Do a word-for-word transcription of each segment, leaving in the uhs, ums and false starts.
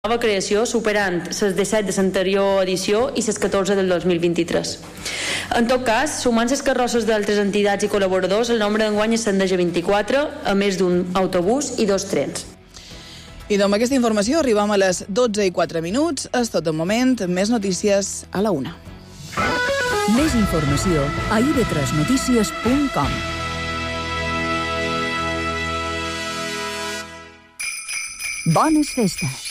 nova creació, superant les disset de l'anterior edició i les catorze del dos mil vint-i-tres. En tot cas, sumant les carrosses d'altres entitats i col·laboradors, el nombre d'enguany ascendeix a vint-i-quatre, a més d'un autobús i dos trens. I amb aquesta informació arribem a les dotze i quatre minuts. És tot el moment. Més notícies a la una. Més informació a i ve tres notícies punt com. Bones festes.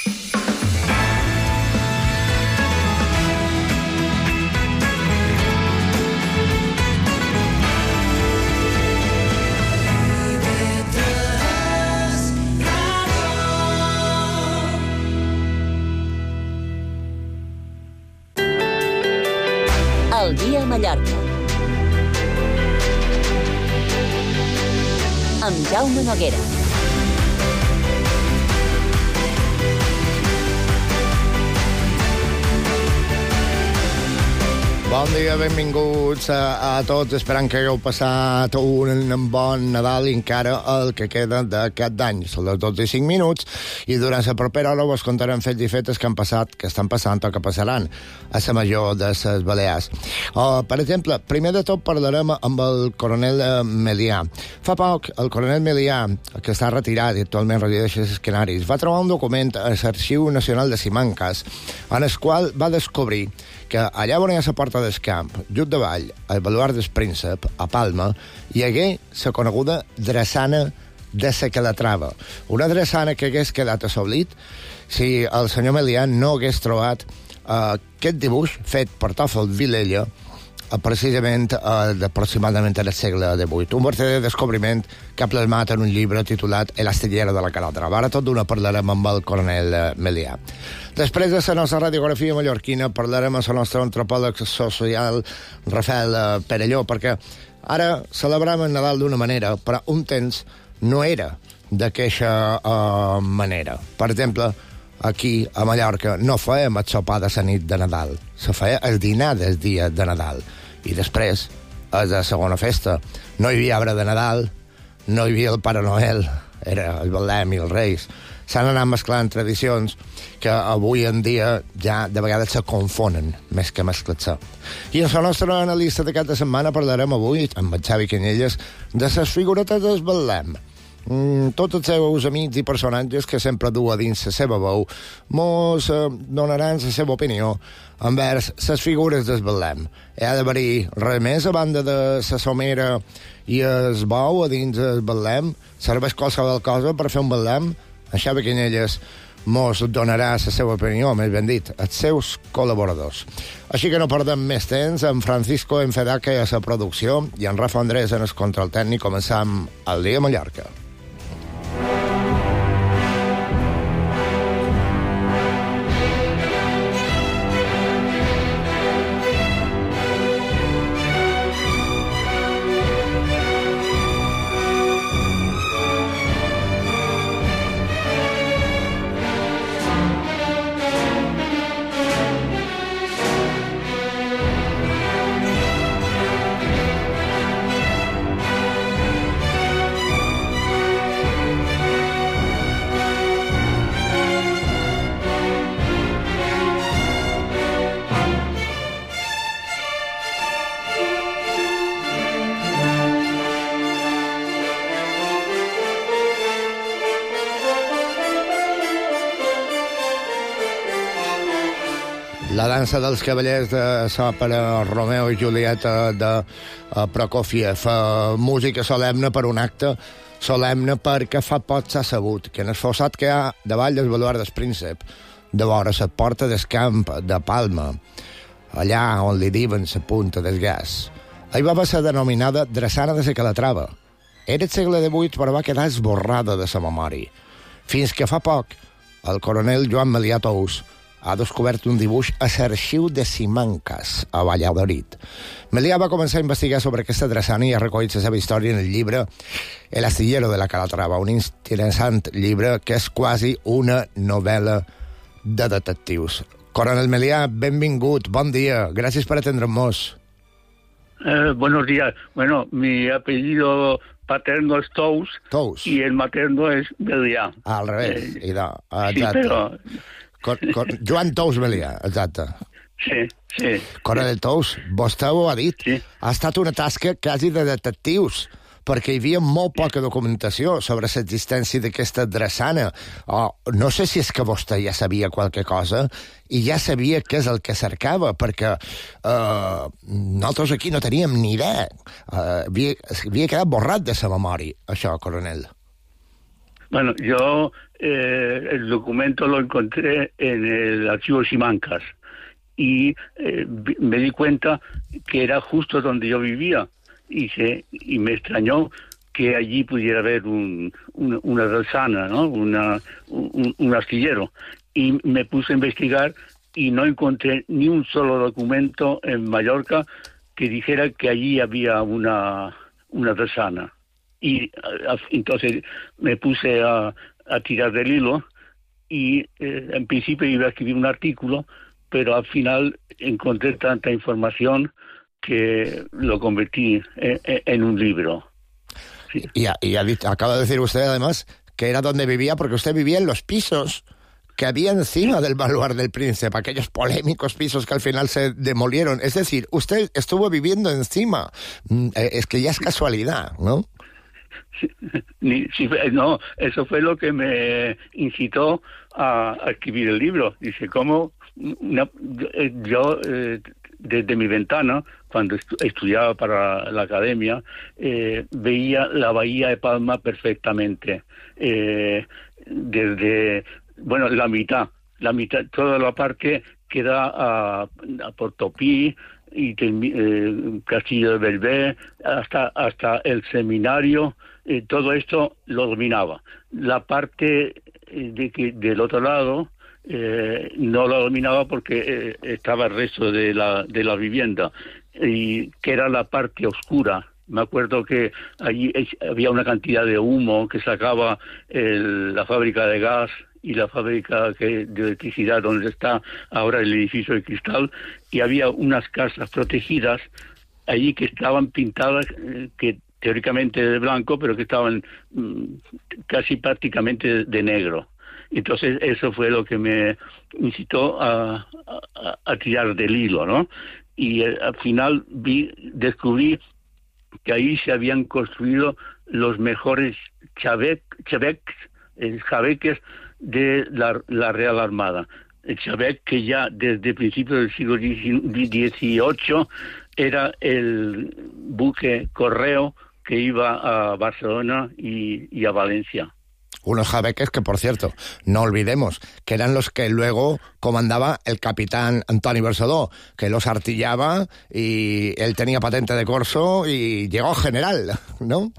El dia a Mallorca. Amb Jaume Noguera. Bon dia, benvinguts a, a tots. Esperant que hagueu passat un bon Nadal i encara el que queda d'aquest any. Són les dotze i cinc minuts i durant la propera hora us contarem fets i fetes que han passat, que estan passant o que passaran a la major de les Balears. Uh, per exemple, primer de tot parlarem amb el coronel Melià. Fa poc, el coronel Melià, que està retirat i actualment resideix als Canaris, va trobar un document a l'Arxiu Nacional de Simancas en el qual va descobrir que allà on hi ha la porta del camp, just davall, al baluard del Príncep, a Palma, hi hagué la coneguda drassana de la Calatrava. Una drassana que hagués quedat a l'oblit si el senyor Melià no hagués trobat uh, aquest dibuix fet per Tòfol Vilella precisament uh, aproximadament en el segle divuit. Un verdader descobriment que ha plasmat en un llibre titulat El astillero de la Calatrava. Ara tot d'una parlarem amb el coronel uh, Melià. Després de la nostra radiografia mallorquina parlarem amb el nostre antropòleg social Rafael uh, Perelló, perquè ara celebrem el Nadal d'una manera, però un temps no era d'aquesta uh, manera. Per exemple, aquí a Mallorca no fèiem el sopar de la nit de Nadal, se feia el dinar del dia de Nadal. I després, a la segona festa, no hi havia arbre de Nadal, no hi havia el Pare Noel, era el Betlem i els Reis. S'han anat mesclant tradicions que avui en dia ja de vegades se confonen més que mesclar-se. I en la nostra analista d'aquesta setmana parlarem avui, amb el Xavi Canyelles, de les figuretes del Betlem. Mm, tots els seus amics i personatges que sempre du a dins la seva veu mos eh, donaran la seva opinió envers les figures del Betlem. Hi ha d'haver-hi res més a banda de la somera i el bou a dins el Betlem? Serveix qualsevol cosa per fer un Betlem? En Xavi Canyelles mos donarà la seva opinió, més ben dit, els seus col·laboradors. Així que no perdem més temps, en Francisco Enfedaque a la producció i en Rafa Andrés en el control tècnic. Començam el dia a Mallorca. La dansa dels cavallers de l'òpera Romeo i Julieta de Prokofiev, música solemne per un acte solemne perquè fa poc s'ha sabut que en el fossat que hi ha davall del baluard del Príncep, de vora la porta del camp de Palma, allà on li diuen la punta del gas, ahir va ser denominada drassana de la Calatrava. Era el segle divuit, però va quedar esborrada de la memòria. Fins que fa poc, el coronel Joan Melià Tous ha descobert un dibuix a l'Arxiu de Simancas, a Valladolid. Melià va començar a investigar sobre aquesta drassana i ha recollit la seva història en el llibre El astillero de la Calatrava, un interessant llibre que és quasi una novel·la de detectius. Coronel Melià, benvingut, bon dia, gràcies per atendre'm-nos. Eh, buenos días. Bueno, mi apellido paterno es Tous, Tous. Y el materno es Melià. Al revés. Eh, I no, sí, pero Cor, cor, Joan Tous Melià, exacte. Sí, sí. Coronel Tous, vostè ho ha dit. Sí. Ha estat una tasca quasi de detectius, perquè hi havia molt poca documentació sobre l'existència d'aquesta drassana. O no sé si és que vostè ja sabia qualque cosa i ja sabia què és el que cercava, perquè eh, nosaltres aquí no teníem ni idea. Eh, havia, havia quedat borrat de sa memòria, això, coronel. Bueno, yo eh, el documento lo encontré en el archivo Simancas y eh, me di cuenta que era justo donde yo vivía. Y, se, y me extrañó que allí pudiera haber un, un, una drassana, ¿no? Una, un, un astillero. Y me puse a investigar y no encontré ni un solo documento en Mallorca que dijera que allí había una, una drassana. Y a, entonces me puse a, a tirar del hilo y eh, en principio iba a escribir un artículo, pero al final encontré tanta información que lo convertí en, en un libro. Sí. Y, y acaba de decir usted, además, que era donde vivía, porque usted vivía en los pisos que había encima del Baluard del Príncipe, aquellos polémicos pisos que al final se demolieron. Es decir, usted estuvo viviendo encima. Es que ya es casualidad, ¿no? Sí, sí, no, eso fue lo que me incitó a, a escribir el libro. Dice, ¿cómo? Una, yo... Eh, desde mi ventana, cuando estu estudiaba para la academia, eh, veía la bahía de Palma perfectamente. Eh, desde, bueno, la mitad, la mitad, toda la parte que da a, a Portopí y eh, Castillo de Belvé, hasta, hasta el seminario, eh, todo esto lo dominaba. La parte de que, del otro lado, Eh, no lo dominaba porque eh, estaba el resto de la, de la vivienda, y que era la parte oscura. Me acuerdo que allí había una cantidad de humo que sacaba el, la fábrica de gas y la fábrica que, de electricidad donde está ahora el edificio de Cristal, y había unas casas protegidas allí que estaban pintadas, eh, que teóricamente de blanco, pero que estaban mm, casi prácticamente de, de negro. Entonces eso fue lo que me incitó a, a, a tirar del hilo, ¿no? Y eh, al final vi, descubrí que ahí se habían construido los mejores chabec, chabecs, eh, chabeques de la, la Real Armada. El chabec, que ya desde principios del siglo dieciocho era el buque correo que iba a Barcelona y, y a Valencia. Unos jabeques que, por cierto, no olvidemos, que eran los que luego comandaba el capitán Antoni Barceló, que los artillaba y él tenía patente de corso y llegó general, ¿no?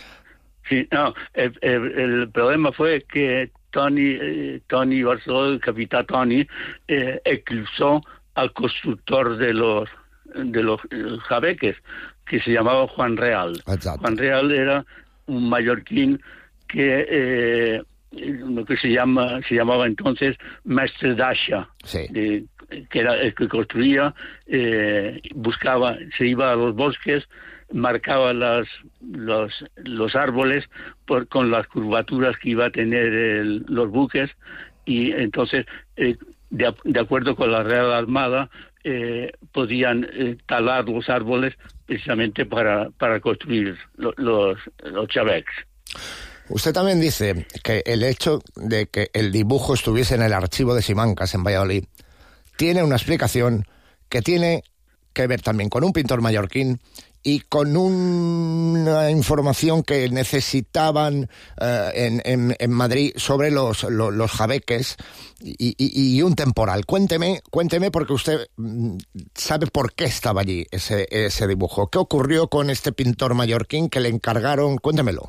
Sí, no, el, el, el problema fue que Tony, eh, Tony Barceló, el capitán Tony, eh, eclipsó al constructor de los, de los eh, jabeques, que se llamaba Juan Real. Exacto. Juan Real era un mallorquín que eh, lo que se llama se llamaba entonces Mestre d'Asha, sí. eh, que era el que construía, eh, buscaba, se iba a los bosques, marcaba las, los, los árboles por, con las curvaturas que iba a tener el, los buques, y entonces eh, de, de acuerdo con la Real Armada eh, podían eh, talar los árboles precisamente para, para construir lo, los, los chabecs. Usted también dice que el hecho de que el dibujo estuviese en el archivo de Simancas, en Valladolid, tiene una explicación que tiene que ver también con un pintor mallorquín y con una información que necesitaban eh, en, en, en Madrid sobre los, los, los jabeques y, y, y un temporal. Cuénteme, cuénteme, porque usted sabe por qué estaba allí ese, ese dibujo. ¿Qué ocurrió con este pintor mallorquín que le encargaron? Cuéntemelo.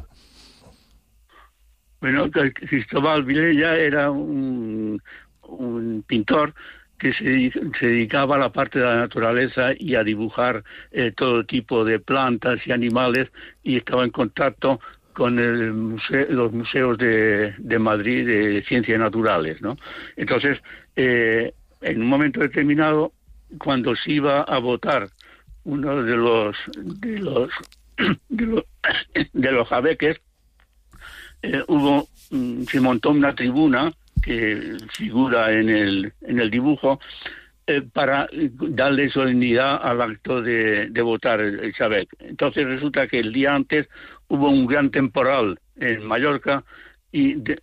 Bueno, Cristóbal Vilella era un, un pintor que se, se dedicaba a la parte de la naturaleza y a dibujar eh, todo tipo de plantas y animales, y estaba en contacto con el museo, los museos de, de Madrid de ciencias naturales, ¿no? Entonces, eh, en un momento determinado, cuando se iba a votar uno de los de los de los, de los jabeques, Eh, hubo, se montó una tribuna que figura en el, en el dibujo, eh, para darle solemnidad al acto de, de votar el, el Xabec. Entonces resulta que el día antes hubo un gran temporal en Mallorca y de,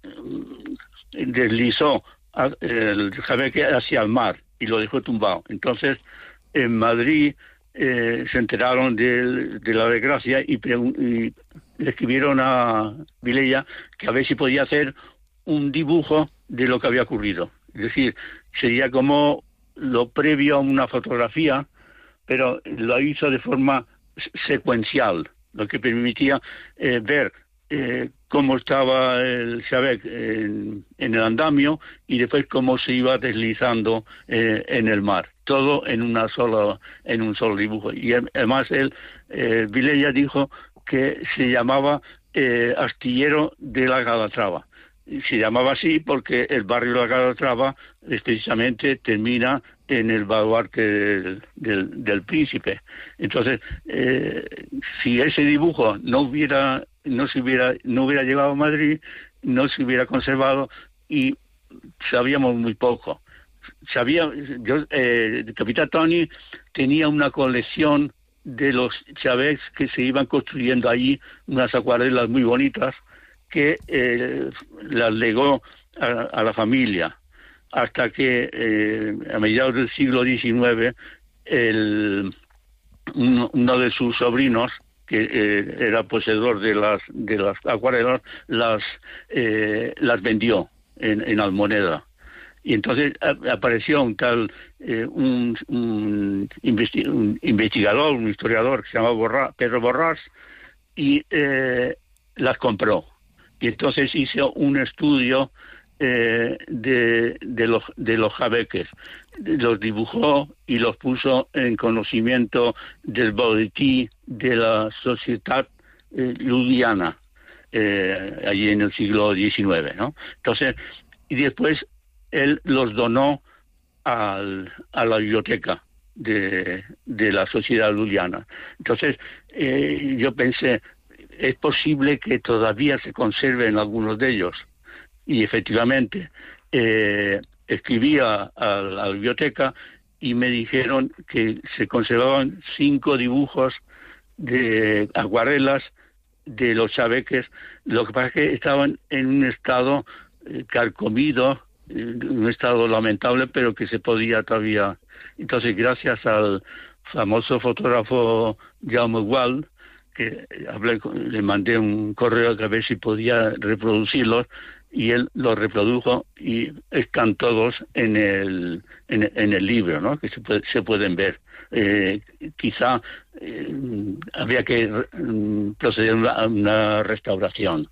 deslizó el Xabec hacia el mar y lo dejó tumbado. Entonces, en Madrid eh, se enteraron de, de la desgracia y, y le escribieron a Vilella que a ver si podía hacer un dibujo de lo que había ocurrido. Es decir, sería como lo previo a una fotografía, pero lo hizo de forma secuencial, lo que permitía eh, ver eh, cómo estaba el Xabec en, en el andamio y después cómo se iba deslizando eh, en el mar. Todo en una sola, en un solo dibujo. Y además él, eh, Vilella dijo que se llamaba eh, Astillero de la Calatrava. Se llamaba así porque el barrio de la Calatrava precisamente termina en el baluarte del, del, del príncipe. Entonces, eh, si ese dibujo no hubiera, no se hubiera, no hubiera llegado a Madrid, no se hubiera conservado y sabíamos muy poco. Sabía, yo, eh, el capitán Tony tenía una colección de los Xabecs que se iban construyendo allí, unas acuarelas muy bonitas que eh, las legó a, a la familia, hasta que eh, a mediados del siglo diecinueve el, uno, uno de sus sobrinos, que eh, era poseedor de las de las acuarelas, las eh, las vendió en, en Almoneda. Y entonces apareció un tal, eh, un, un, investi un investigador, un historiador que se llamaba Borra Pedro Borrás, y eh, las compró. Y entonces hizo un estudio eh, de, de, los, de los jabeques. Los dibujó y los puso en conocimiento del boletí de la Sociedad eh, Ludiana, eh, allí en el siglo diecinueve, ¿no? Entonces, y después él los donó al, a la biblioteca de, de la Sociedad Ludiana. Entonces, eh, yo pensé, es posible que todavía se conserven algunos de ellos. Y efectivamente, eh, escribí a, a la biblioteca y me dijeron que se conservaban cinco dibujos de acuarelas de los xabeques. Lo que pasa es que estaban en un estado eh, carcomido, un estado lamentable, pero que se podía todavía. Entonces, gracias al famoso fotógrafo Jaume Gual, que hablé, le mandé un correo a ver si podía reproducirlos, y él los reprodujo y están todos en el en, en el libro, ¿no? Que se, puede, se pueden ver. Eh, quizá eh, habría que eh, proceder a una, a una restauración.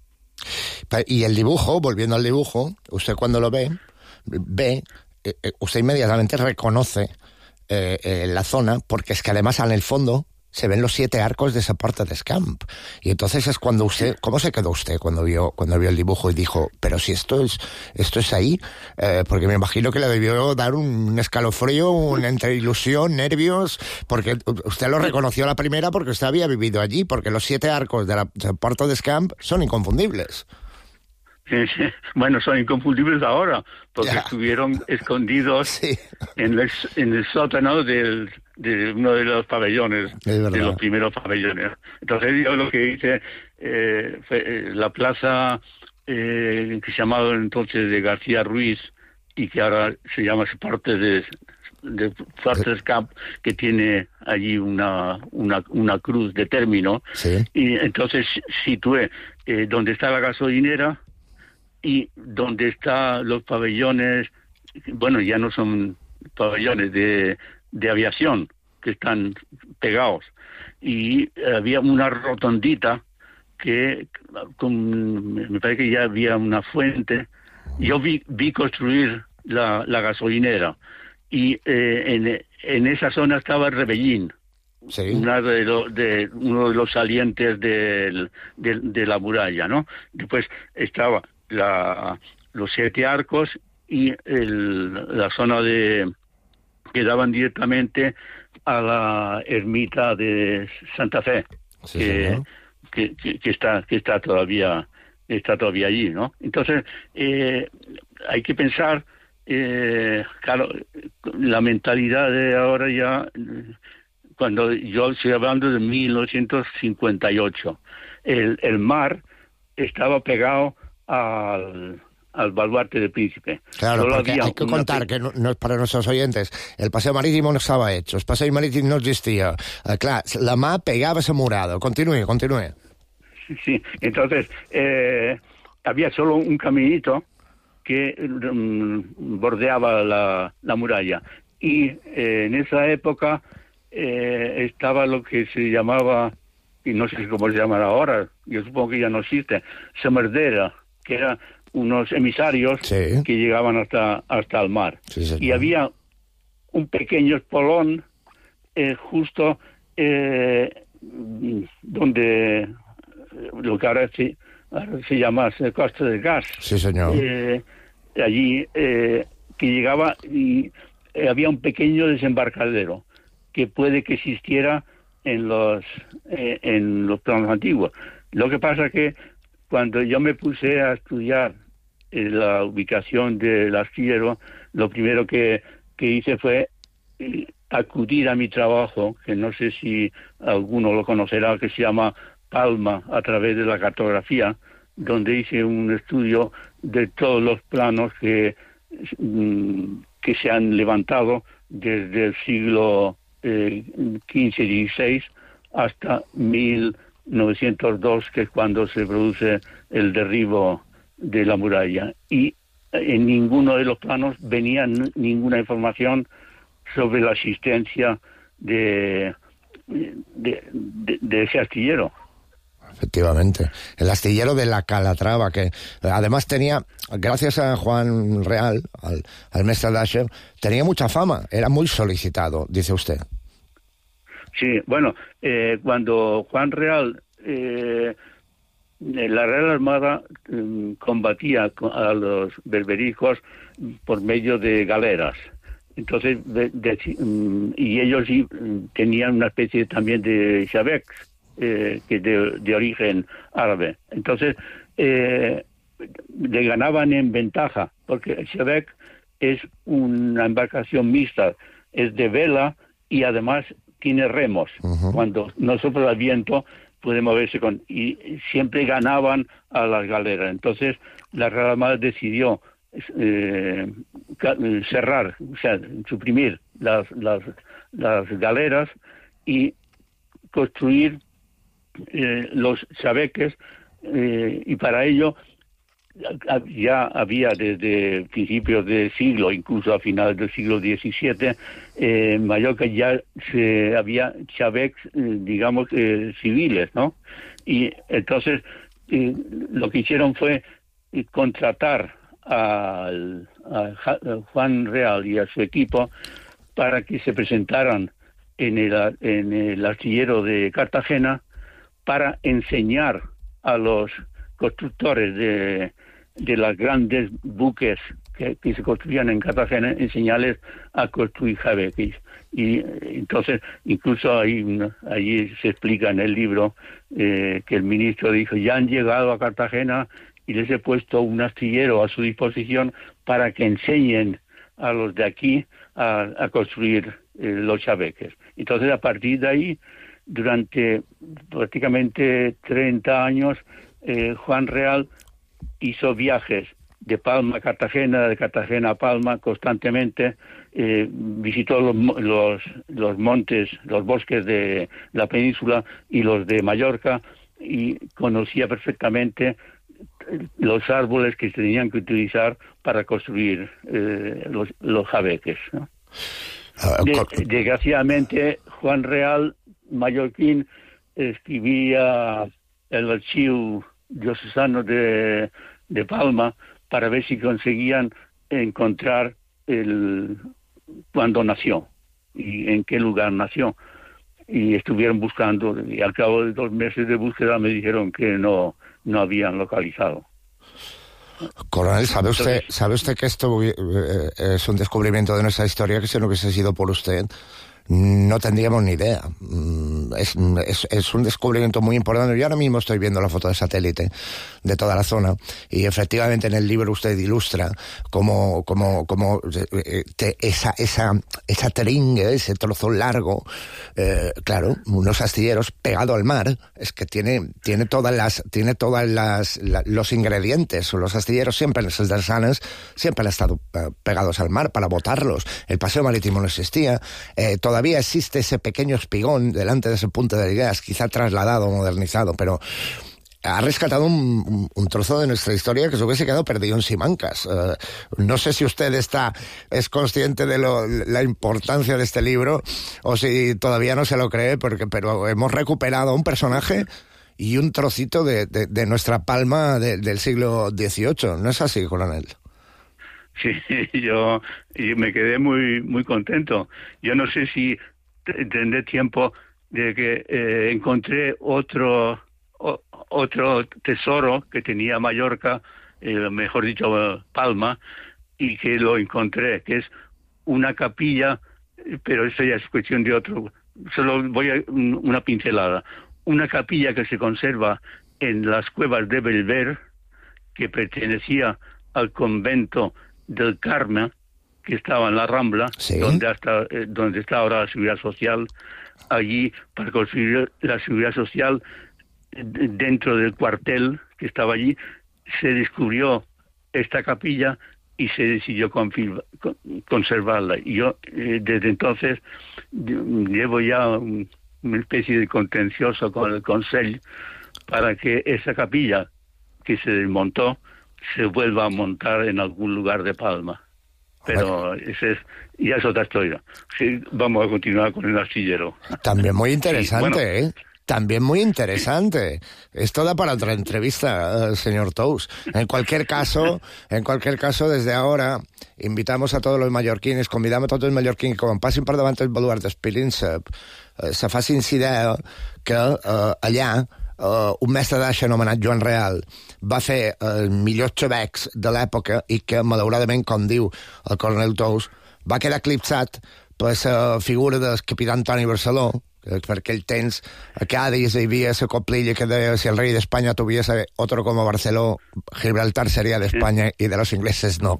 Y el dibujo, volviendo al dibujo, usted cuando lo ve, ve, eh, usted inmediatamente reconoce eh, eh, la zona, porque es que además en el fondo se ven los siete arcos de esa Porta d'Escamp. Y entonces es cuando usted, ¿cómo se quedó usted cuando vio cuando vio el dibujo y dijo, pero si esto es esto es ahí? Eh, porque me imagino que le debió dar un escalofrío, un entre ilusión, nervios, porque usted lo reconoció a la primera porque usted había vivido allí, porque los siete arcos de la Porta d'Escamp son inconfundibles. Bueno, son inconfundibles ahora, porque ya estuvieron escondidos sí. en, el, en el sótano del, de uno de los pabellones, de los primeros pabellones. Entonces yo lo que hice, eh, fue, la plaza eh, que se llamaba entonces de García Ruiz y que ahora se llama parte de, de Porta d'Escamp, que tiene allí una, una, una cruz de término, sí. Y entonces situé eh, donde está la gasolinera y donde están los pabellones, bueno, ya no son pabellones de, de aviación, que están pegados. Y había una rotondita que, con, me parece que ya había una fuente. Yo vi, vi construir la, la gasolinera y eh, en, en esa zona estaba el Rebellín. Sí. Una de lo, de, uno de los salientes del, de, de la muralla, ¿no? Después estaba La, los siete arcos y el, la zona de que daban directamente a la ermita de Santa Fe, sí, que, que, que, que está que está todavía está todavía allí, ¿no? Entonces eh, hay que pensar, eh, claro, la mentalidad de ahora ya, cuando yo estoy hablando de mil novecientos cincuenta y ocho, el, el mar estaba pegado al, al baluarte del Príncipe. Claro, Solo porque había hay que una... contar que no, no, para nuestros oyentes, el paseo marítimo no estaba hecho, el paseo marítimo no existía. Eh, claro, la mar pegaba ese murado. Continúe, continúe. Sí, entonces eh, había solo un caminito que um, bordeaba la, la muralla. Y eh, en esa época eh, estaba lo que se llamaba, y no sé cómo se llama ahora, yo supongo que ya no existe, Somerdera, que eran unos emisarios sí. que llegaban hasta, hasta el mar. Sí, y había un pequeño espolón eh, justo eh, donde lo que ahora se, ahora se llama Costa del Gas. Sí, señor. Eh, allí eh, que llegaba y eh, había un pequeño desembarcadero que puede que existiera en los eh, en los planos antiguos. Lo que pasa que cuando yo me puse a estudiar eh, la ubicación del astillero, lo primero que, que hice fue eh, acudir a mi trabajo, que no sé si alguno lo conocerá, que se llama Palma a través de la cartografía, donde hice un estudio de todos los planos que, que se han levantado desde el siglo eh, quince dieciséis hasta mil novecientos dos, que es cuando se produce el derribo de la muralla. Y en ninguno de los planos venía n- ninguna información sobre la existencia de, de, de, de ese astillero. Efectivamente. El astillero de la Calatrava, que además tenía, gracias a Juan Real, al, al mestre Dasher, tenía mucha fama, era muy solicitado, dice usted. Sí, bueno, eh, cuando Juan Real, eh, la Real Armada eh, combatía a los berbericos por medio de galeras. Entonces, de, de, y ellos sí, tenían una especie también de xabecs, eh, que de, de origen árabe. Entonces, eh, le ganaban en ventaja, porque el xabec es una embarcación mixta, es de vela y además tiene remos. Uh-huh. Cuando no sopla el viento, puede moverse con... Y siempre ganaban a las galeras. Entonces, la Real Armada decidió eh, cerrar, o sea, suprimir las, las, las galeras y construir eh, los xabeques, eh, y para ello ya había desde principios del siglo, incluso a finales del siglo diecisiete, eh, en Mallorca ya se había xabecs, eh, digamos, eh, civiles, ¿no? Y entonces eh, lo que hicieron fue eh, contratar al, a Juan Real y a su equipo para que se presentaran en el, en el astillero de Cartagena para enseñar a los constructores de, de los grandes buques que, que se construían en Cartagena, enseñarles a construir xabeques. Y entonces, incluso ahí, allí se explica en el libro eh, que el ministro dijo, ya han llegado a Cartagena y les he puesto un astillero a su disposición para que enseñen a los de aquí a, a construir eh, los xabeques. Entonces, a partir de ahí, durante prácticamente treinta años, eh, Juan Real hizo viajes de Palma a Cartagena, de Cartagena a Palma constantemente, eh, visitó los, los, los montes, los bosques de la península y los de Mallorca, y conocía perfectamente los árboles que se tenían que utilizar para construir eh, los, los xabeques, ¿no? De, desgraciadamente, Juan Real, mallorquín, escribía el archivo diocesano de, de Palma para ver si conseguían encontrar el cuándo nació y en qué lugar nació. Y estuvieron buscando, y al cabo de dos meses de búsqueda me dijeron que no, no habían localizado. Coronel, ¿sabe usted, ¿sabe usted que esto eh, es un descubrimiento de nuestra historia que si no hubiese sido por usted no tendríamos ni idea? es, es, es un descubrimiento muy importante. Yo ahora mismo estoy viendo la foto de satélite de toda la zona y efectivamente en el libro usted ilustra como, como, como te, esa, esa, esa teringa, ese trozo largo, eh, claro, unos astilleros pegado al mar, es que tiene, tiene todas las, tiene todas las, la, los ingredientes. Los astilleros siempre en esas dersanas siempre han estado eh, pegados al mar para botarlos. El paseo marítimo no existía. Eh, todavía existe ese pequeño espigón delante de ese punto de gas, quizá trasladado, modernizado, pero ha rescatado un, un, un trozo de nuestra historia que se hubiese quedado perdido en Simancas. Uh, no sé si usted está es consciente de lo, la importancia de este libro o si todavía no se lo cree, porque pero hemos recuperado un personaje y un trocito de, de, de nuestra Palma de, del siglo dieciocho. ¿No es así, coronel? Sí, yo, yo me quedé muy muy contento. Yo no sé si tendré tiempo de que eh, encontré otro o, otro tesoro que tenía Mallorca, eh, mejor dicho Palma, y que lo encontré, que es una capilla, pero eso ya es cuestión de otro. Solo voy a una pincelada. Una capilla que se conserva en las cuevas de Belver, que pertenecía al convento del Carme, que estaba en la Rambla, ¿sí? donde, hasta, eh, donde está ahora la Seguridad Social. Allí, para construir la Seguridad Social, dentro del cuartel que estaba allí, se descubrió esta capilla y se decidió conservarla. Y yo, eh, desde entonces, llevo ya un, una especie de contencioso con el Consell para que esa capilla que se desmontó se vuelva a montar en algún lugar de Palma. Pero bueno, ese es, ya es otra historia. Sí, vamos a continuar con el astillero. También muy interesante, sí, bueno, ¿eh? También muy interesante. Esto da para otra entrevista, señor Tous. En cualquier caso, en cualquier caso, desde ahora, invitamos a todos los mallorquins, convidamos a tots els mallorquins que quan passin per davant el baluart d'Espilincep, eh, se facin idea que eh, allà Uh, un mestre d'aixa anomenat Joan Real va fer els millors xavecs de l'època i que, malauradament, com diu el coronel Tous, va quedar eclipsat per la figura del capità Antoni Barceló, que per aquell temps a Cádiz hi havia la coplilla que deia si el rei d'Espanya tuviese otro como Barceló, Gibraltar seria d'Espanya i de los ingleses no.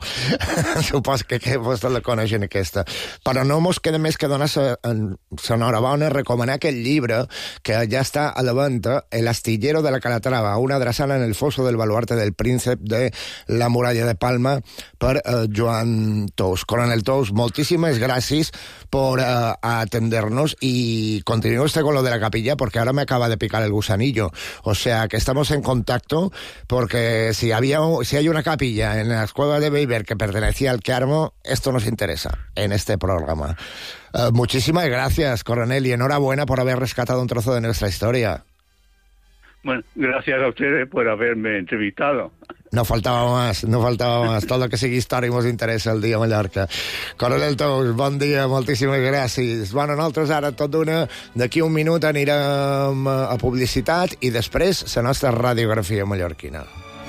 Supos que, que vostès la coneixen aquesta. Però no mos queda més que donar l'enhorabona, recomanar aquest llibre que ja està a la venda, El astillero de la Calatrava, una drassana en el foso del baluarte del príncep de la muralla de Palma per uh, Joan Tous. Coronel Tous, moltíssimes gràcies por uh, atender-nos i continúe usted con lo de la capilla porque ahora me acaba de picar el gusanillo. O sea, que estamos en contacto porque si había si hay una capilla en las cuevas de Beiber que pertenecía al Carmo, esto nos interesa en este programa. Uh, muchísimas gracias, coronel, y enhorabuena por haber rescatado un trozo de nuestra historia. Bueno, gracias a ustedes por haberme entrevistado. No faltava más, no faltava más. Tot el que sigui història mos interessa el dia a Mallorca. Coronel Tous, bon dia, moltíssimes gràcies. Bueno, nosaltres ara tot d'una, d'aquí un minut anirem a publicitat i després la nostra radiografia mallorquina.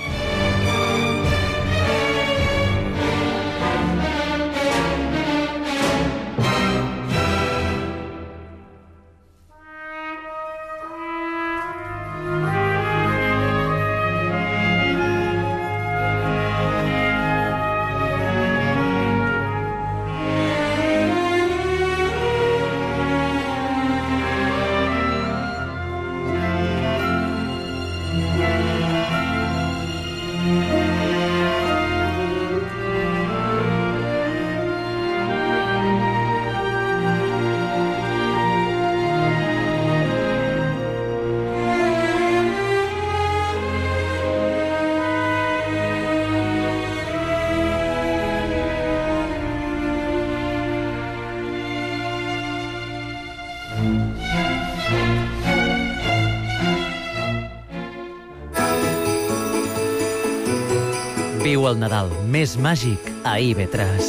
Viu el Nadal més màgic a I V tres.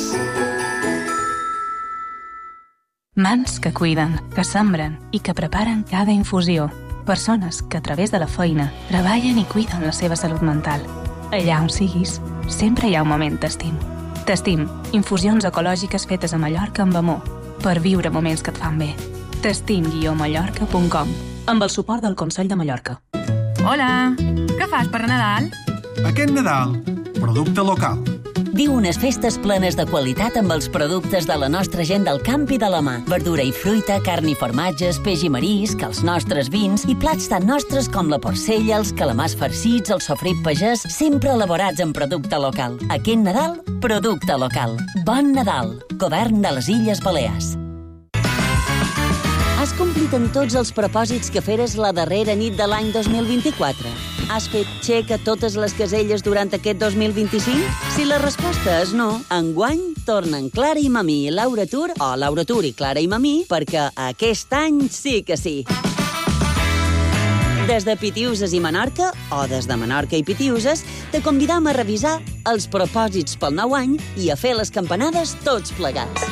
Mans que cuiden, que sembren i que preparen cada infusió. Persones que a través de la feina treballen i cuiden la seva salut mental. Allà on siguis, sempre hi ha un moment t'estim. T'estim, infusions ecològiques fetes a Mallorca amb amor, per viure moments que et fan bé. testim guió mallorca punt com, amb el suport del Consell de Mallorca. Hola, què fas per Nadal? Aquest Nadal, producte local. Viu unes festes plenes de qualitat amb els productes de la nostra gent del camp i de la mà. Verdura i fruita, carn i formatges, peix i marisc, els nostres vins i plats tan nostres com la porcella, els calamars farcits, el sofrit pagès, sempre elaborats en producte local. Aquest Nadal, producte local. Bon Nadal, Govern de les Illes Balears. Has complit en tots els propòsits que feres la darrera nit de l'any dos mil vint-i-quatre? Has fet xec a totes les caselles durant aquest dos mil vint-i-cinc? Si la resposta és no, enguany tornen Clara i Mamí i Laura Tur, o Laura Tur i Clara i Mamí, perquè aquest any sí que sí. Des de Pitiuses i Menorca, o des de Menorca i Pitiuses, te convidam a revisar els propòsits pel nou any i a fer les campanades tots plegats.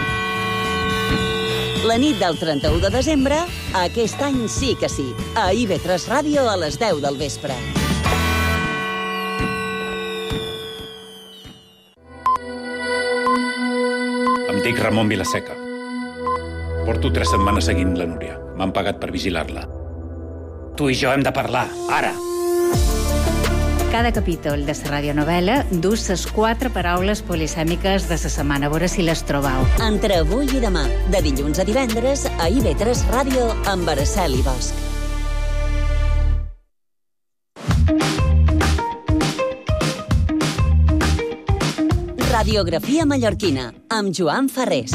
La nit del trenta-u de desembre, aquest any sí que sí, a I V tres Ràdio a les deu del vespre. Em dic Ramon Vilaseca. Porto tres setmanes seguint la Núria. M'han pagat per vigilar-la. Tu i jo hem de parlar, ara. Cada capítol de la radionovela dus les quatre paraules polisèmiques de la setmana. A veure si les trobau. Entre avui i demà, de dilluns a divendres, a I V tres Ràdio amb Araceli Bosch. Radiografia mallorquina, amb Joan Ferrés.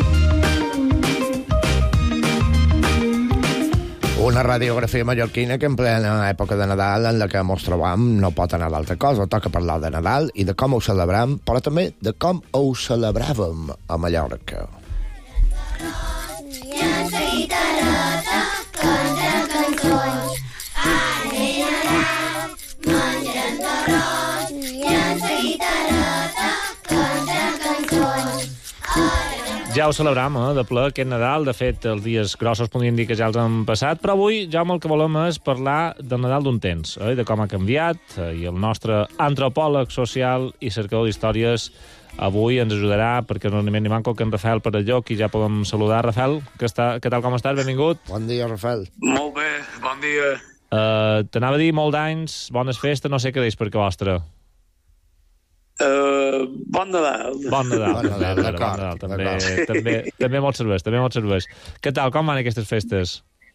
Una radiografia mallorquina que en plena època de Nadal en la que ens trobam no pot anar d'altra cosa. Toca parlar de Nadal i de com ho celebrem, però també de com ho celebràvem a Mallorca. Ja ho celebram, eh, de ple, aquest Nadal. De fet, els dies grossos podríem dir que ja els han passat, però avui, Jaume, el que volem és parlar del Nadal d'un temps, eh, de com ha canviat, eh, i el nostre antropòleg social i cercador d'històries avui ens ajudarà, perquè no ni manco que en Rafael Perelló, qui ja podem saludar. Rafael, que, està, que tal com estàs? Benvingut. Bon dia, Rafael. Molt bé, bon dia. Uh, T'anava a dir molt d'anys, bones festes, no sé què deis per què vostre. Uh, bon Nadal. Bon Nadal, bon Nadal, bon Nadal també, també, també molt serveix, també molt serveix. Què tal, com van aquestes festes?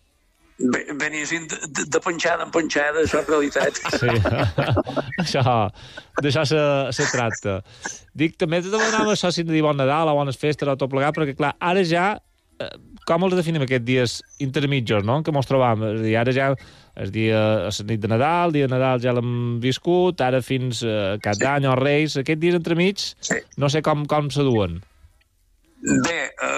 Bé, Benissin de, de, de penjada en penjada, això és realitat. Sí, això, d'això se, se tracta. Dic, també te demanava això si de dir bon Nadal o bones festes o tot plegat, perquè clar, ara ja, com els definim aquests dies intermitjos, no?, que mos trobam? És a dir, ara ja és dia, és la nit de Nadal, dia de Nadal ja l'hem viscut, ara fins a Cap d'Any o Reis, aquests dies entremig, sí. No sé com, com se duen. Bé,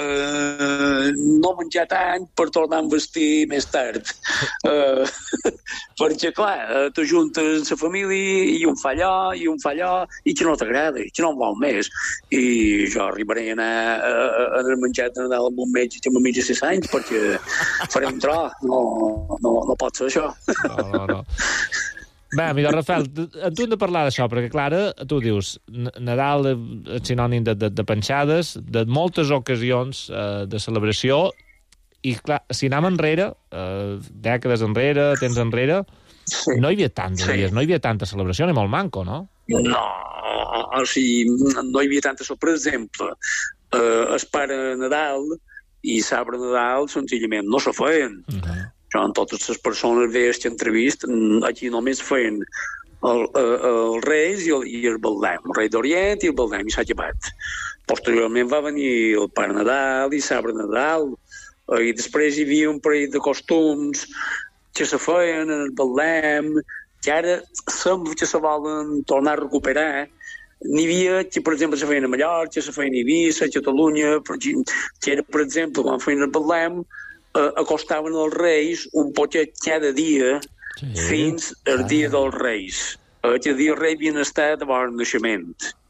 eh, no menjar tant per tornar a vestir més tard. Eh, perquè, clar, t'ajuntes la família i un fa allò, i un fa allò, i que no t'agrada, i que no en vol més. I jo arribaré a anar a, a, a menjar de Nadal amb un metge que m'amigi sis anys, perquè faré un tro. No, no, no pot ser això. No, no, no. Bé, mira, Rafael, tu hem de parlar d'això, perquè, clar, tu dius, Nadal és sinònim de, de, de penjades, de moltes ocasions eh, de celebració, i, clar, si anem enrere, eh, dècades enrere, temps enrere, sí. No hi havia tants sí. dies, no hi havia tanta celebració, ni molt manco, no? No, o sigui, no hi havia tanta... Per exemple, eh, el pare Nadal i l'arbre Nadal, senzillament, no se feien. Uh-huh. En totes les persones veies que entrevist, aquí només feien el, el, el Reis i el, i el Beldem, el Rei d'Orient i el Beldem, i s'ha acabat. Posteriorment va venir el Pare Nadal i l'arbre Nadal, i després hi havia un parell de costums que se feien en el Beldem, que ara sembla que se volen tornar a recuperar. N'hi havia que, per exemple, se feien a Mallorca, se feien a Eivissa, a Catalunya, que era, per exemple, quan feien el Beldem, Uh, acostaven els Reis un poquet cada dia sí. fins al ah. dia dels Reis. Uh, que el dia del Rei havien estat a bon naixement.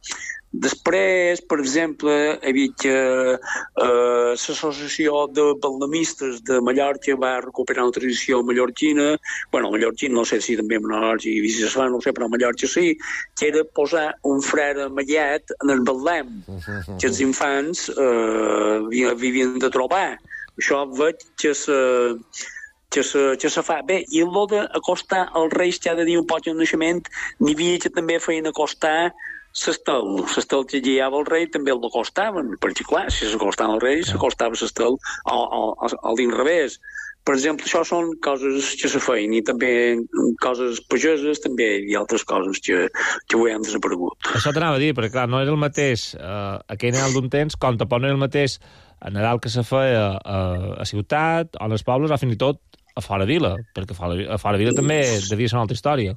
Després, per exemple, hi havia que uh, l'associació de baldemistes de Mallorca va recuperar una tradició mallorquina, bueno, mallorquina no sé si també a Mallorca i viceversa, no sé, però a Mallorca sí, que era posar un frare mallat en el baldem, que els infants uh, vivien de trobar. això veig que se, que se, que se fa bé. I el d'acostar els Reis, que ha de dir un poc de naixement, n'hi havia que també feien acostar l'estel. L'estel que guiava el rei també l'acostaven, perquè clar, si s'acostaven el rei, s'acostava l'estel a l'inrevés. Per exemple, això són coses que se feien, i també coses pageses, també hi ha altres coses que, que ho han desaparegut. Això t'anava a dir, perquè clar, no era el mateix eh, aquell Nadal d'un temps, com tampoc no era el mateix el Nadal que se feia a, a ciutat, o als pobles, o fins i tot a fora vila, perquè a fora, a fora vila també devia ser una altra història.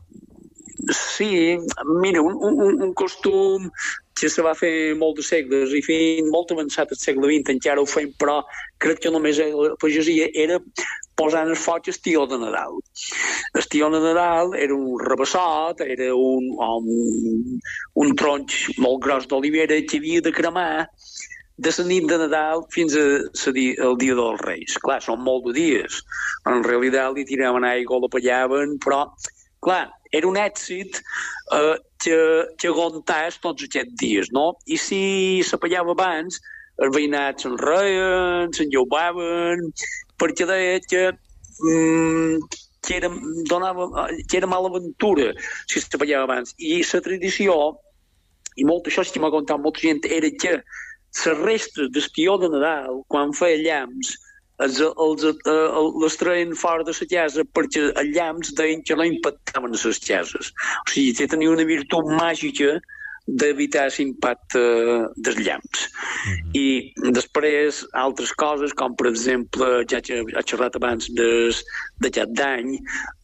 Sí, mira, un, un, un costum que se va fer molt de segles i fins molt avançat al segle vint, encara ho feim, però crec que només la pagesia era posant el foc el tió de Nadal. El tió de Nadal era un rabassot, era un, un, un tronc molt gros d'olivera que havia de cremar de la nit de Nadal fins a la di, el dia dels Reis. Clar, són molt de dies. En realitat li tiraven aigua, la pallaven, però, clar, era un èxit eh, que, que aguantàs tots aquests dies, no? I si s'apallava abans, els veïnats se'n reien, se'n llevaven, perquè deia que, mm, que, era, donava, que era mala aventura si s'apallava abans. I la tradició, i molt això sí que m'ha contat molta gent, era que les restes d'estió de Nadal, quan feia llamps, els, els, els, les treien fora de la casa perquè els llamps deien que no impactaven a les cases. O sigui, que tenia una virtut màgica d'evitar l'impacte dels llamps. Mm-hmm. I després altres coses, com per exemple, ja que he xerrat abans d'aquest d'any,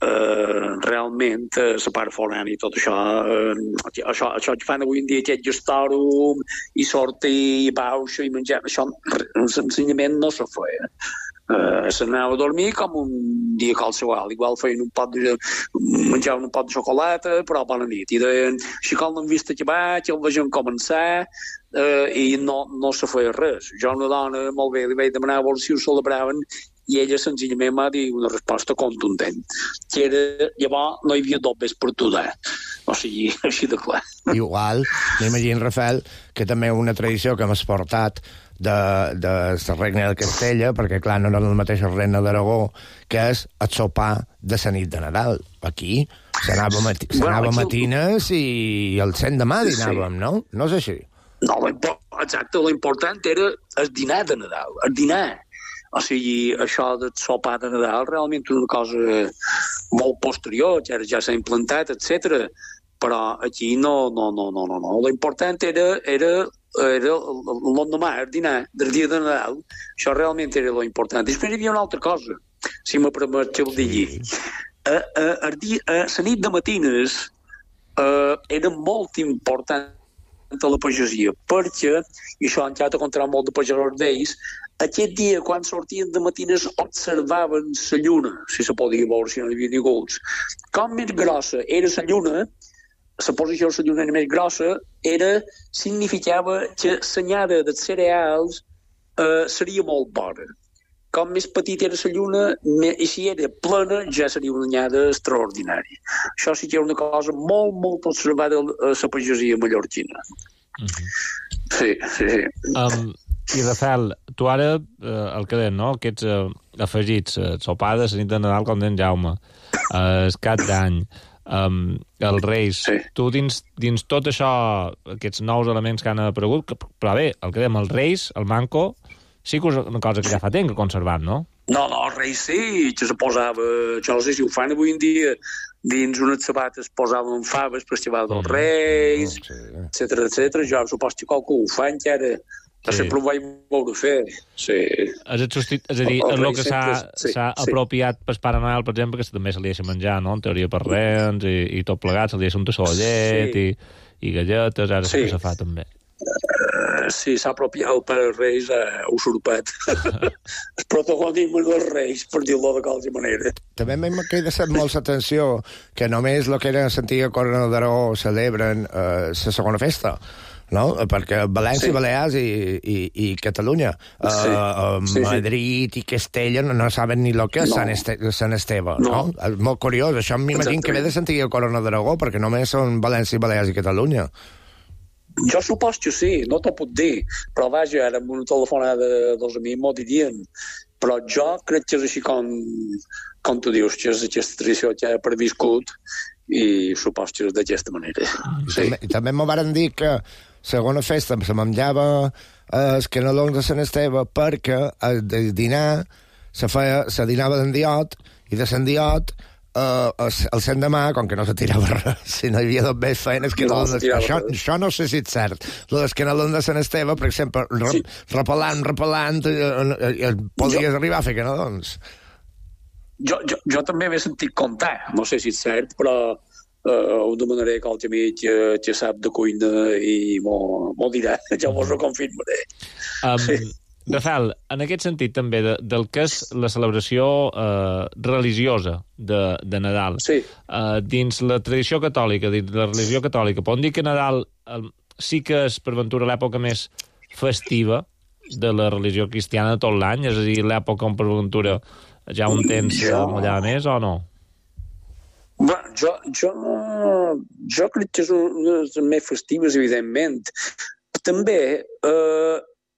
eh, realment eh, la part forana i tot això, eh, això, això que fan avui en dia, aquest gestorum, i sortir, i bauxa, i menjar, això l'ensenyament no se feia. Uh, s'anava a dormir com un dia qualsevol, igual feien un pot de menjaven un pot de xocolata, però a bona nit, i deien, així com l'han vist acabar, que el vegem començar, uh, i no, no se feia res. Jo una dona, molt bé, li vaig demanar a veure si ho celebraven, i ella senzillament m'ha dit una resposta contundent, que era, llavors no hi havia dobbes per tudar. O sigui, així de clar. Igual, m'imagino, Rafael, que també una tradició que hem exportat de, de la Regne de Castella, perquè, clar, no era el mateix el Regne d'Aragó, que és el sopar de la nit de Nadal. Aquí s'anava mati bueno, matines i el cent de mà dinàvem, sí. No? No és així? No, exacte, l'important era el dinar de Nadal, el dinar. O sigui, això del sopar de Nadal realment és una cosa molt posterior, ja, ja s'ha implantat, etcètera. Però aquí no, no, no, no, no, no. L'important era, era, era l'endemà, el dinar del dia de Nadal. Això realment era l'important. Després hi havia una altra cosa, si me permet que ho digui. A, a, a, a la nit de matines eh, era molt important a la pagesia, perquè, i això han quedat a contar molt de pagesos d'ells, aquest dia, quan sortien de matines, observaven la lluna, si se podia veure, si no hi havia ningú. Com més grossa era la lluna, la posició de la lluna era més grossa, era, significava que l'anyada dels cereals eh, seria molt bona. Com més petita era la lluna, i si era plena, ja seria una anyada extraordinària. Això sí que era una cosa molt, molt observada a la pagesia mallorquina. Mm-hmm. Sí, sí, sí. Um... I, Rafael, tu ara, eh, el que deien, no?, aquests eh, afegits, eh, sopades, la nit de Nadal, com deien Jaume, eh, el cap d'any, eh, els Reis, sí. Tu dins, dins tot això, aquests nous elements que han aparegut, que, però bé, el que deien, els Reis, el manco, sí que és una cosa que ja fa temps que conservat, no? No, no, els Reis sí, que se posava, jo no sé si ho fan avui en dia, dins unes sabates posaven faves per llevar dels Reis, etcètera, etcètera. Jo suposo que qualcú ho fa encara. Sí. Sempre ho vaig veure fer. Sí. És, és a dir, és el que s'ha sí, sí. apropiat per Pare Noel, per exemple, que també se li deixa menjar, no?, en teoria per rens i, i tot plegat, se li deixa un tassó de llet sí. i, i galletes, ara sí que se fa també. Uh, sí, s'ha apropiat el Pare Reis, ha uh, usurpat el protagonisme dels Reis, per dir-lo de qualsevol manera. També m'ha cridat molt l'atenció que només el que era l'antiga Corona d'Aragó celebren la uh, segona festa, no? Perquè València, sí. Balears i, i, i Catalunya, sí. uh, sí, Madrid sí. i Castella no, no saben ni el que és no. Sant, este, Sant Esteve, no? no? És molt curiós, això m'imagino que ve de l'antiga Corona d'Aragó, perquè només són València, Balears i Catalunya. Jo suposo que sí, no t'ho puc dir, però vaja, ara amb una telefonada dels amics m'ho dirien Però jo crec que és així com, com tu dius, que és aquesta tradició que ha previscut i supos que és d'aquesta manera. Sí. I també m'ho varen dir que segona festa se menjava els canelons de Sant Esteve perquè el dinar se feia, se dinava d'endiot i de l'endiot Uh, el, el cent de mà, com que no se tirava res, si no hi havia dos més feines que no, no de... això, això no sé si és cert. Lo del canelón de Sant Esteve, per exemple, sí. repel·lant, repel·lant, eh, eh, podies jo... arribar a fer canelons. Jo, jo, jo també m'he sentit comptar, no sé si és cert, però uh, ho demanaré a qualque amic que, que sap de cuina i m'ho dirà, ja vos ho confirmaré. Um, sí. Rafael, en aquest sentit també de, del que és la celebració eh, religiosa de, de Nadal, sí. eh, dins la tradició catòlica, dins la religió catòlica, podem dir que Nadal eh, sí que és, per ventura, l'època més festiva de la religió cristiana tot l'any, és a dir, l'època on, per ventura, ja un temps jo... allà més, o no? Bé, jo, jo, jo crec que és una de les més festives, evidentment. També... Eh,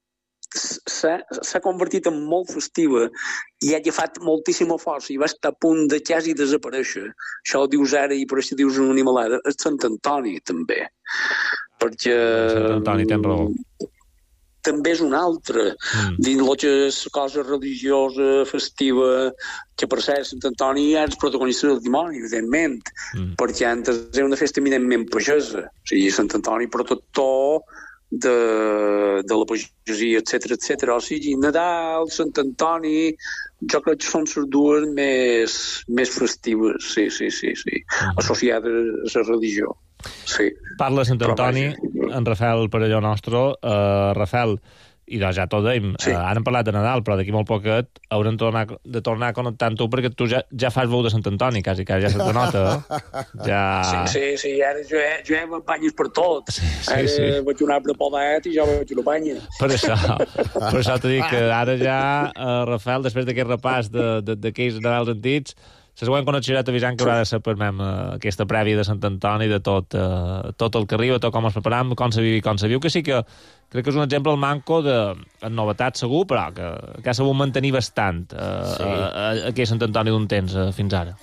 s'ha convertit en molt festiva i ha agafat moltíssima força i va estar a punt de quasi desaparèixer. Això ho dius ara i per això dius una animalada. És Sant Antoni, també. Perquè... Sant Antoni, tens raó. També és un altre. Mm. Dins el que és cosa religiosa, festiva, que per cert, Sant Antoni ja és protagonista del dimoni, evidentment, mm. perquè antes era una festa eminentment pagesa. O sigui, Sant Antoni protector de, de la pagesia, etcètera, etcètera. O sigui, Nadal, Sant Antoni, jo crec que són les dues més, més festives, sí, sí, sí, sí, uh-huh. associades a la religió. Sí. Parla Sant Antoni, en Rafael Parelló nostre. Uh, Rafael, i doncs ja tot dèiem, sí. uh, ara hem parlat de Nadal, però d'aquí molt poquet haurem tornar, de tornar a connectar amb tu, perquè tu ja, ja fas veu de Sant Antoni, quasi, quasi ja se te nota, eh? Ja... Sí, sí, sí, ara jo he, jo he banyes per tot. Sí, sí, ara sí. vaig un arbre podat i ja vaig una banya. Per això, per això t'he dit que ara ja, uh, Rafael, després d'aquest repàs d'aquells Nadals antics, la següent connexió ja t'avisant que haurà de ser per mem uh, aquesta prèvia de Sant Antoni, de tot, uh, tot el que arriba, tot com ens preparam, com se viu i com se viu, que sí que crec que és un exemple al manco de en novetat segur, però que, que ha sabut mantenir bastant uh, sí. uh, aquell Sant Antoni d'un temps uh, fins ara.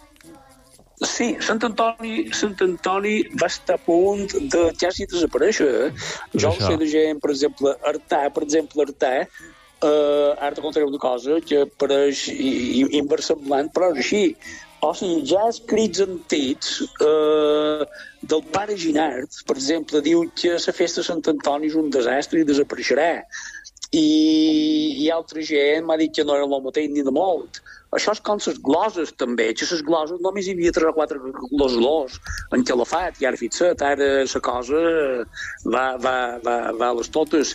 Sí, Sant Antoni, Sant Antoni va estar a punt de quasi desaparèixer. Eh? Jo ho sé de gent, per exemple, Artà, per exemple, Artà, Uh, ara te contaré una cosa que pareix inversemblant, però és així. O sigui, ja escrits antics uh, del pare Ginard, per exemple, diu que la festa de Sant Antoni és un desastre i desapareixerà. I, i altra gent m'ha dit que no era el mateix ni de molt. Això és com les gloses, també, que les gloses només hi havia tres o quatre glosadors en calafat, i ara fixa't, ara la cosa va, va, va, va a les totes.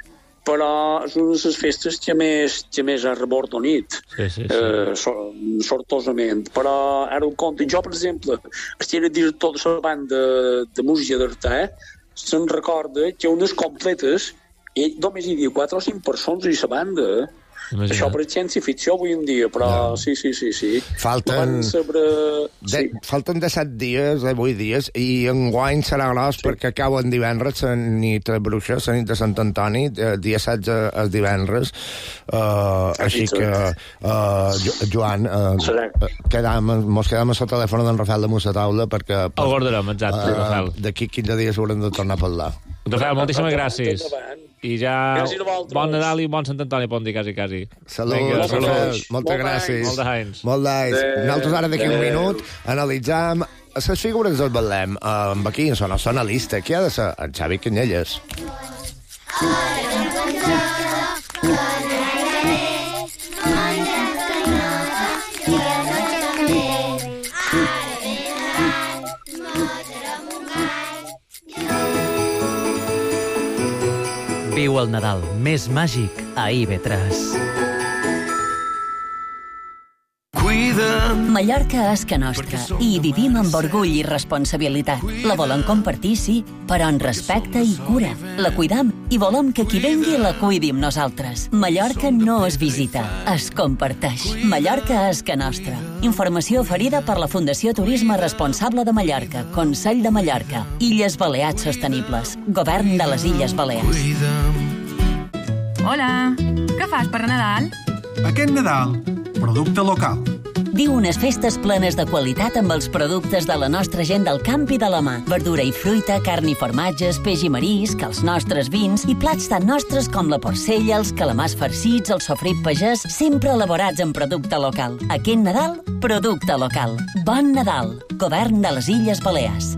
Però és una de les festes que més, que més ha rebordonit, sí, sí, sí. Eh, sortosament. Però ara ho compte. Jo, per exemple, estic director de la banda de música d'Artà, se'n recorda que unes completes només hi havia quatre o cinc persones i la banda. Imagina't. Això per ciència-ficció avui en dia, però no. sí, sí, sí, sí. Falten, sobre... de, sí. falten disset dies, divuit dies, i enguany serà gros sí. perquè acaben divendres la nit de Bruixes, la nit de Sant Antoni, dia setze és divendres. Uh, així que, uh, Joan, uh, quedam, mos quedam a la telèfon d'en Rafael damunt la taula perquè... Ho guardarem, exacte, uh, Rafael. D'aquí quinze dies haurem de tornar a parlar. Rafael, moltíssimes gràcies. I ja bon Nadal i bon Sant Antoni, podem dir quasi, quasi. Salut, Vinga, salut. Salut. Moltes gràcies. Molt d'anys. Molt d'anys. Nosaltres ara d'aquí un minut analitzam les figures del Betlem amb aquí, en la nostra analista, que ha de ser en Xavi Canyelles. Viu el Nadal més màgic a I V tres. Mallorca és que nostra i hi vivim amb orgull i responsabilitat. La volem compartir, sí, però en respecte i cura. La cuidam i volem que qui vengui la cuidi amb nosaltres. Mallorca no es visita, es comparteix. Mallorca és que nostra. Informació oferida per la Fundació Turisme Responsable de Mallorca, Consell de Mallorca, Illes Balears Sostenibles, Govern de les Illes Balears. Hola, què fas per Nadal? Aquest Nadal, producte local. Viu unes festes plenes de qualitat amb els productes de la nostra gent del camp i de la mà. Verdura i fruita, carn i formatges, peix i marisc, els nostres vins i plats tan nostres com la porcella, els calamars farcits, el sofrit pagès, sempre elaborats en producte local. Aquest Nadal, producte local. Bon Nadal. Govern de les Illes Balears.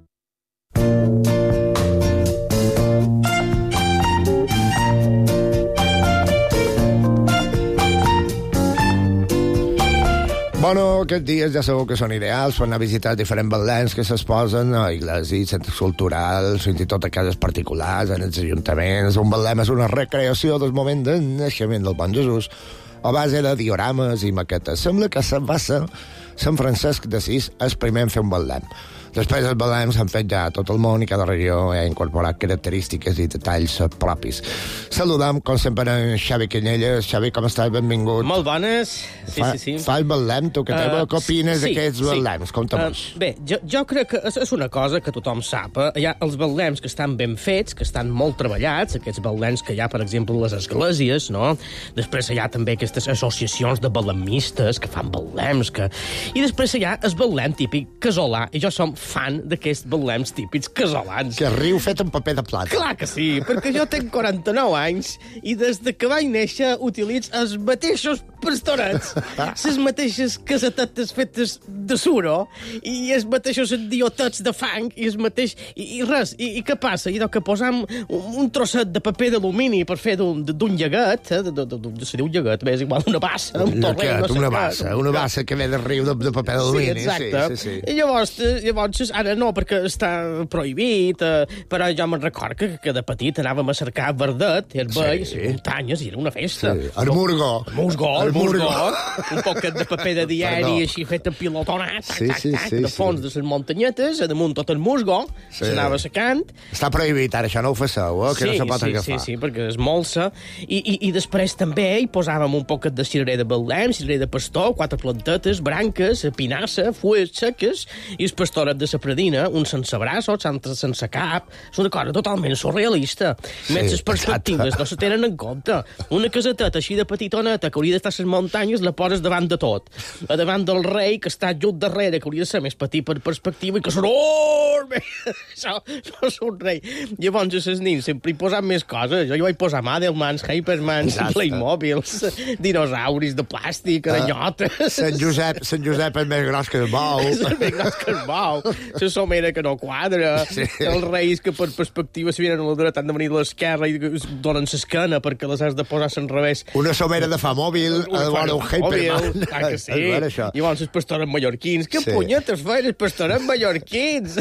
Bueno, aquests dies ja segur que són ideals per anar a visitar diferents betlens que s'exposen a iglesis, centres culturals, fins i tot a cases particulars, en els ajuntaments. Un betlem és una recreació del moment del naixement del bon Jesús a base de diorames i maquetes. Sembla que se'n va ser Sant Francesc d'Assís el primer en fer un betlem. Després els belems s'han fet ja a tot el món i cada regió ha incorporat característiques i detalls propis. Saludam, com sempre, en Xavi Canyelles. Xavi, com estàs? Benvingut. Molt bones. Sí, Fa, sí, sí. Fas betlem, tu, que teva? Uh, què opines sí, d'aquests sí. belems? Conta-mos. Uh, bé, jo, jo crec que és, és una cosa que tothom sap. Hi ha els belems que estan ben fets, que estan molt treballats, aquests belems que hi ha, per exemple, les esglésies, no? Després hi ha també aquestes associacions de belemistes que fan belems, que... I després hi ha el belem típic casolà, i jo som fan d'aquests belems típics casolans. Que riu fet en paper de plata. Clar que sí, perquè jo tenc quaranta-nou anys i des de que vaig néixer utilitzo els mateixos pastorets, les mateixes casetetes fetes de suro i els mateixos diotets de fang i els mateix... I, i res, i, i què passa? I que posam un, un trosset de paper d'alumini per fer d'un llegat, eh? de, de, de, de, se diu llegat, bé, és igual, una bassa, un torrent, no sé una bassa, una bassa que ve de riu de, de paper d'alumini. Sí, exacte. Sí, sí, sí. I llavors, llavors, ara no, perquè està prohibit, eh, però jo me'n record que, que de petit anàvem a cercar verdet, herbei, sí. les muntanyes, i era una festa. Sí. El musgó. El musgó, el musgó. Un poquet de paper de diari, Perdó. així fet en pilotonat, tac, sí, tac, tac, sí, sí, de fons sí. de les muntanyetes, a damunt tot el musgó, sí. s'anava secant. Està prohibit, ara, això no ho faceu, eh? que sí, no se pot sí, agafar. Sí, sí, perquè és molsa. I, i, I després també hi posàvem un poquet de cirerer de betlem, cirerer de pastor, quatre plantetes, branques, pinassa, fulles seques, i el pastoret de la Pradina, un sense braços, altres sense cap. És una cosa totalment surrealista. Sí, Menys les perspectives no se tenen en compte. Una caseteta així de petitoneta que hauria d'estar a les muntanyes la poses davant de tot. A davant del rei, que està just darrere, que hauria de ser més petit per perspectiva i que és enorme. Això no és un rei. Llavors, a les nins sempre hi posam més coses. Jo hi vaig posar Madelmans, Hypermans, Playmobils, dinosauris de plàstic, aranyotes. Uh, Sant Josep, Sant Josep és més gros que el bou. És més gros que el bou. La somera que no quadra. Sí. Els reis que per perspectiva si vienen a la dreta han de venir a l'esquerra i donen l'esquena perquè les has de posar al revés. Una somera de fa mòbil, el vora un Hyperman. Ah, que sí. Llavors els pastors mallorquins. Que sí. punyetes feien els pastors mallorquins?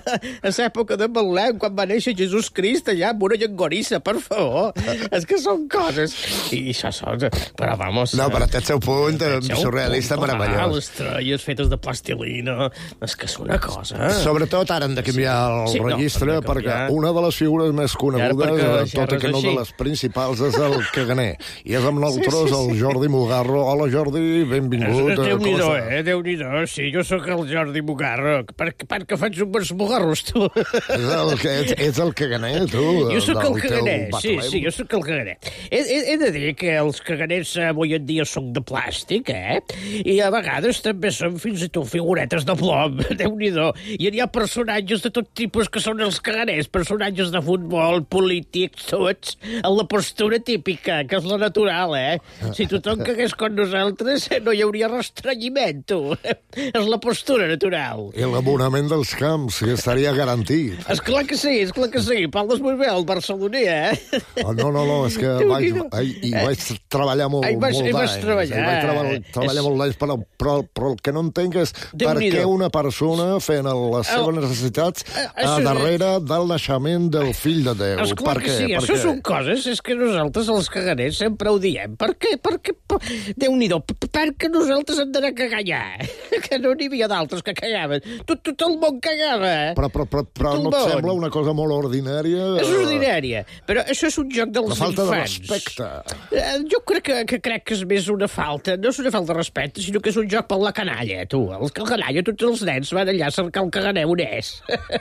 A l'època de Betlem, quan va néixer Jesús Crist, allà amb una llongorissa, per favor. És que són coses. I això són... Però, vamos... No, però té el seu punt, surrealista, meravellós. Les estrelles fetes de plastilina. És que és una cosa... Sobretot ara hem de canviar el sí, registre, no, perquè una de les figures més conegudes, tot i que no de les principals, és el caganer. I és amb nosaltres sí, sí, sí. el Jordi Mugarro. Hola, Jordi, benvingut. Déu-n'hi-do, eh? Déu-n'hi-do. Sí, jo sóc el Jordi Mugarro. Per, per què faig un vers mugarros, tu? És el, que, ets, ets el caganer, tu. Jo sóc el caganer, sí, sí, jo sóc el caganer. He, he, he de dir que els caganers avui en dia són de plàstic, eh? I a vegades també són fins i tot figuretes de plom. Déu-n'hi-do. I hi ha personatges de tot tipus que són els caganers, personatges de futbol, polítics, tots, en la postura típica, que és la natural, eh? Si tothom cagués com nosaltres, no hi hauria restrenyiment, tu. És la postura natural. I l'abonament dels camps, que estaria garantit. És clar que sí, és clar que sí. Parles molt bé, el barceloní, eh? Oh, no, no, no, és que vaig, ai, i vaig treballar molt, ai, vas, molt d'anys. Treballar. Vaig treballar, treballar és... molt d'anys, però, però, però el que no entenc és per què una persona fent les seves el... necessitats a, a darrere del naixement del fill de Déu. És clar per que què? sí, per això què? són coses, és que nosaltres els caganers sempre ho diem. Per què? Per què? Déu-n'hi-do, perquè nosaltres hem d'anar a cagar allà. Que no n'hi havia d'altres que cagaven. Tot, tot el món cagava. Però, però, però, però no et sembla una cosa molt ordinària? És ordinària, però això és un joc dels infants. La falta de respecte. Jo crec que, que crec que és més una falta, no és una falta de respecte, sinó que és un joc per la la canalla, tu. El, el canalla, tots els nens van allà a cercar el caganer on és.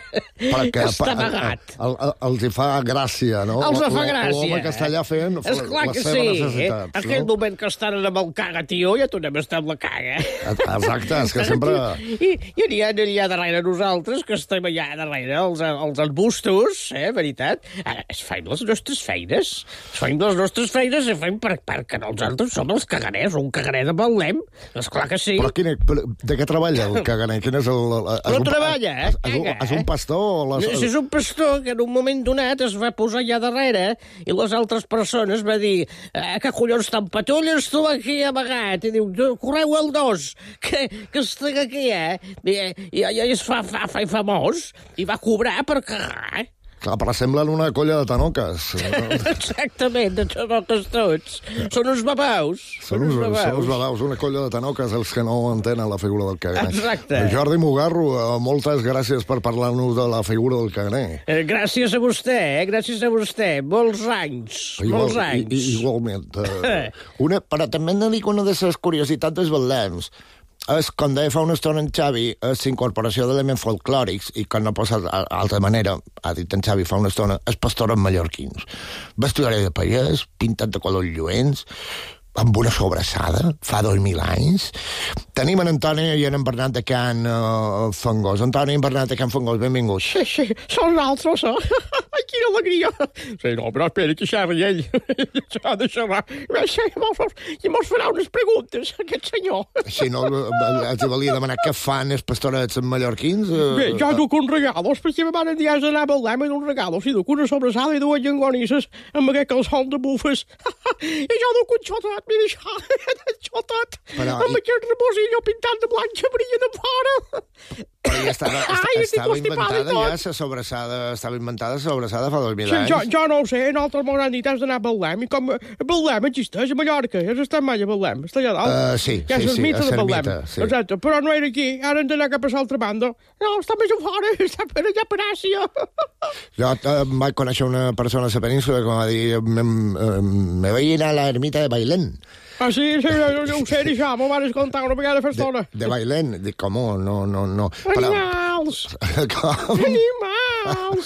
Perquè està amagat. El, el, els hi fa gràcia, no? Els fa gràcia. L'home que està allà fent les seves sí. necessitats. Eh? Aquell no? moment que estan amb el caga, tio, ja tornem a estar amb la caga. Exacte, és que sempre... I, i n'hi ha, n'hi ha darrere nosaltres, que estem allà darrere, els, els arbustos, eh, veritat? Ara, es fem les nostres feines. Es fem les nostres feines i fem per, perquè nosaltres som els caganers, un caganer de Betlem. Esclar que sí. Però quin, de què treballa el caganer? Quin és el... el no treballa, eh? És, és, és un pastor? O les... no, és un pastor que en un moment donat es va posar allà darrere i les altres persones va dir eh, que collons te'n patulles tu aquí amagat? I diu, correu el dos, que, que estic aquí, eh? I, i, i es fa, fa, fa famós i va cobrar per cagar. Clar, però semblen una colla de tanoques. Exactament, de tanoques tots. Són uns babaus. Són uns babaus. Són uns babaus, una colla de tanoques, els que no entenen la figura del caganer. Exacte. Jordi Mugarro, moltes gràcies per parlar-nos de la figura del caganer. Eh, gràcies a vostè, eh? Gràcies a vostè. Molts anys. Igual, molts anys. I, igualment. Eh, una, però també hem de dir que una de les curiositats dels Betlems és, com deia fa una estona en Xavi, és l'incorporació d'elements folclòrics i, com no posa d'altra manera, ha dit en Xavi fa una estona, és pastors mallorquins. Vestuari de pagès, pintat de colors lluents, amb una sobrassada, fa dos mil anys. Tenim en Antoni i en Bernat de Can uh, Fangós. Antoni i en Bernat de Can Fangós, benvinguts. Sí, sí, són nosaltres, eh? Ai, quina alegria. Sí, no, però espera que xerri ell. S'ha de xerrar. Sí, i mos farà unes preguntes, aquest senyor. Sí, no, els volia demanar què fan els pastorets mallorquins. Bé, jo duc un regalos, perquè me van dir has d'anar a Betlem i un regalo. Si duc una sobrassada i dues llengonisses amb aquest calçon de bufes. I jo duc un xotot. Mira això, això tot, però, amb i... aquest rebosillo pintant de blanc que brilla de fora. Però ja estava, Ai, estava inventada ja, la sobrassada, estava inventada la sobrassada fa dos mil sí, anys. Jo, jo no ho sé, nosaltres m'ho han dit, has d'anar a Betlem, i com Betlem existeix a Mallorca, has estat mai a Betlem, està allà dalt? Uh, sí, ja sí, és sí, mite a de Betlem. Sí. Exacte, però no era aquí, ara hem d'anar cap a l'altra banda. No, està més a fora, està per allà per Àsia. Jo uh, vaig conèixer una persona a la península que va dir me, me vaig anar a l'ermita de Bailén. Ah, sí, sí, no, no ho sé, això, m'ho van contar una vegada fa estona. De, de Bailén? Dic, com? No, no, no. Animals! Com? Animals,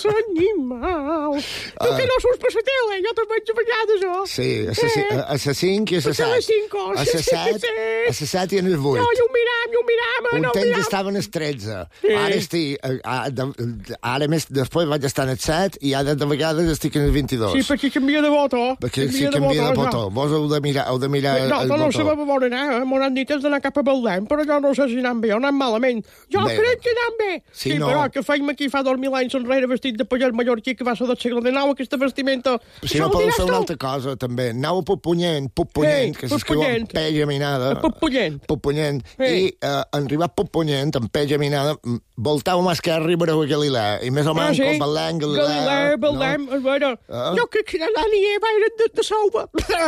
animals! Tu que no surts per la tele, jo te'n vaig a vegades, oh? Sí, a la cinc i a la set. A la cinc, oh, a la set, a la set i en el vuit. No, jo ho miram, jo ho miram, un no ho temps miram. estaven els tretze. Ara estic, ara més, després vaig estar en el set i ara de vegades estic en el vint-i-dos. Sí, perquè canvia de botó. Perquè sí, canvia de botó. Vos heu de mirar, heu de mirar no, el no, no botó. sabem on anar, eh? M'ho han dit és d'anar cap a Betlem, però jo no sé si anant bé o anant malament. Jo bé. crec que anant bé. Sí, sí no. Però que feim aquí fa dos mil anys enrere vestit de paller mallorquí que va ser del segle dinou, aquesta vestimenta. Si no podeu fer una altra cosa, també. Anau a Pupunyent, Pupunyent, que s'escriu amb P geminada. Pupunyent. Pupunyent. I uh, en arribar a Pupunyent, amb P geminada, voltau a mà esquerra i veureu Galilea. I més o menys ah, sí? com Belém, Galilea. Galilea, Belém, no? A veure. Ah? Jo crec que allà n'hi va de, de Sauva.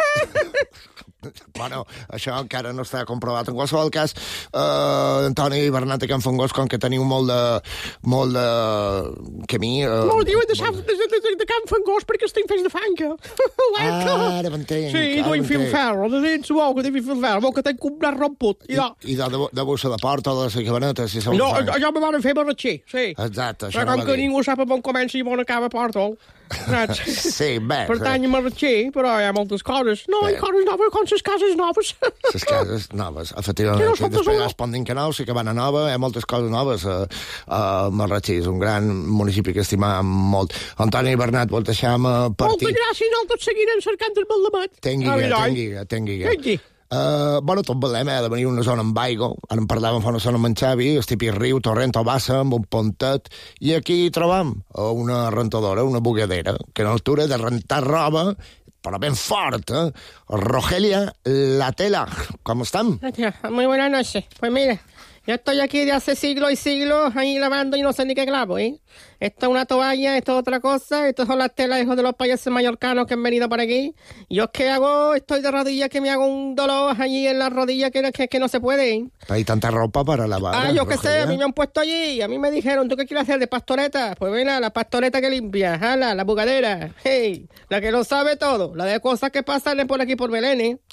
Bueno, això encara no està comprovat. En qualsevol cas, uh, Antoni i Bernat de Can Fangós, com que teniu molt de, molt de camí... Uh, no, diuen de, de, de, de Can Fangós perquè estic fets de fanca. Ah, ara m'entenc. Sí, i duim fil ferro, de dins suau, que duim fil ferro, vol que tenc comprat romput. I, I, i de, de bossa de porta o de la cabaneta, si no, allò me van fer barratxer, sí. Exacte, això però com que ningú sap on comença i on acaba porta. Sí, bé. Pertany a marratxer, però hi ha moltes coses. No, hi ha coses noves, com les cases noves. Les cases noves, efectivament. No sí, després es poden dir que no, sí que van a nova, hi ha moltes coses noves a, a Marratxí. És un gran municipi que estimam molt. Antoni i Bernat, vol deixar-me partir. Moltes gràcies, nosaltres seguirem cercant el Bellamet. Tengui, tengui, tengui. Tengui. Uh, bueno, tot Betlem ha de venir una zona amb aigua. Ara en parlàvem fa una zona amb en Xavi, el típic riu, torrent o bassa, amb un pontet, i aquí hi trobam una rentadora, una bugadera, que a l'altura de rentar roba, però ben fort, eh? Rogelia Latela, ¿cómo están? Muy buenas noches. Pues mira, yo estoy aquí de hace siglos y siglos ahí lavando y no sé ni qué clavo, ¿eh? Esto es una toalla, esto es otra cosa, esto son las telas hijos de los payasos mallorcanos que han venido por aquí. Yo es que hago, estoy de rodillas que me hago un dolor allí en la rodilla que, que, que no se puede, ¿eh? Hay tanta ropa para lavar. Ah, yo qué sé, a mí me han puesto allí, a mí me dijeron, ¿tú qué quieres hacer de pastoreta? Pues mira, la pastoreta que limpia, jala, la bugadera, hey, la que lo sabe todo, la de cosas que pasan por aquí por Belén, ¿eh?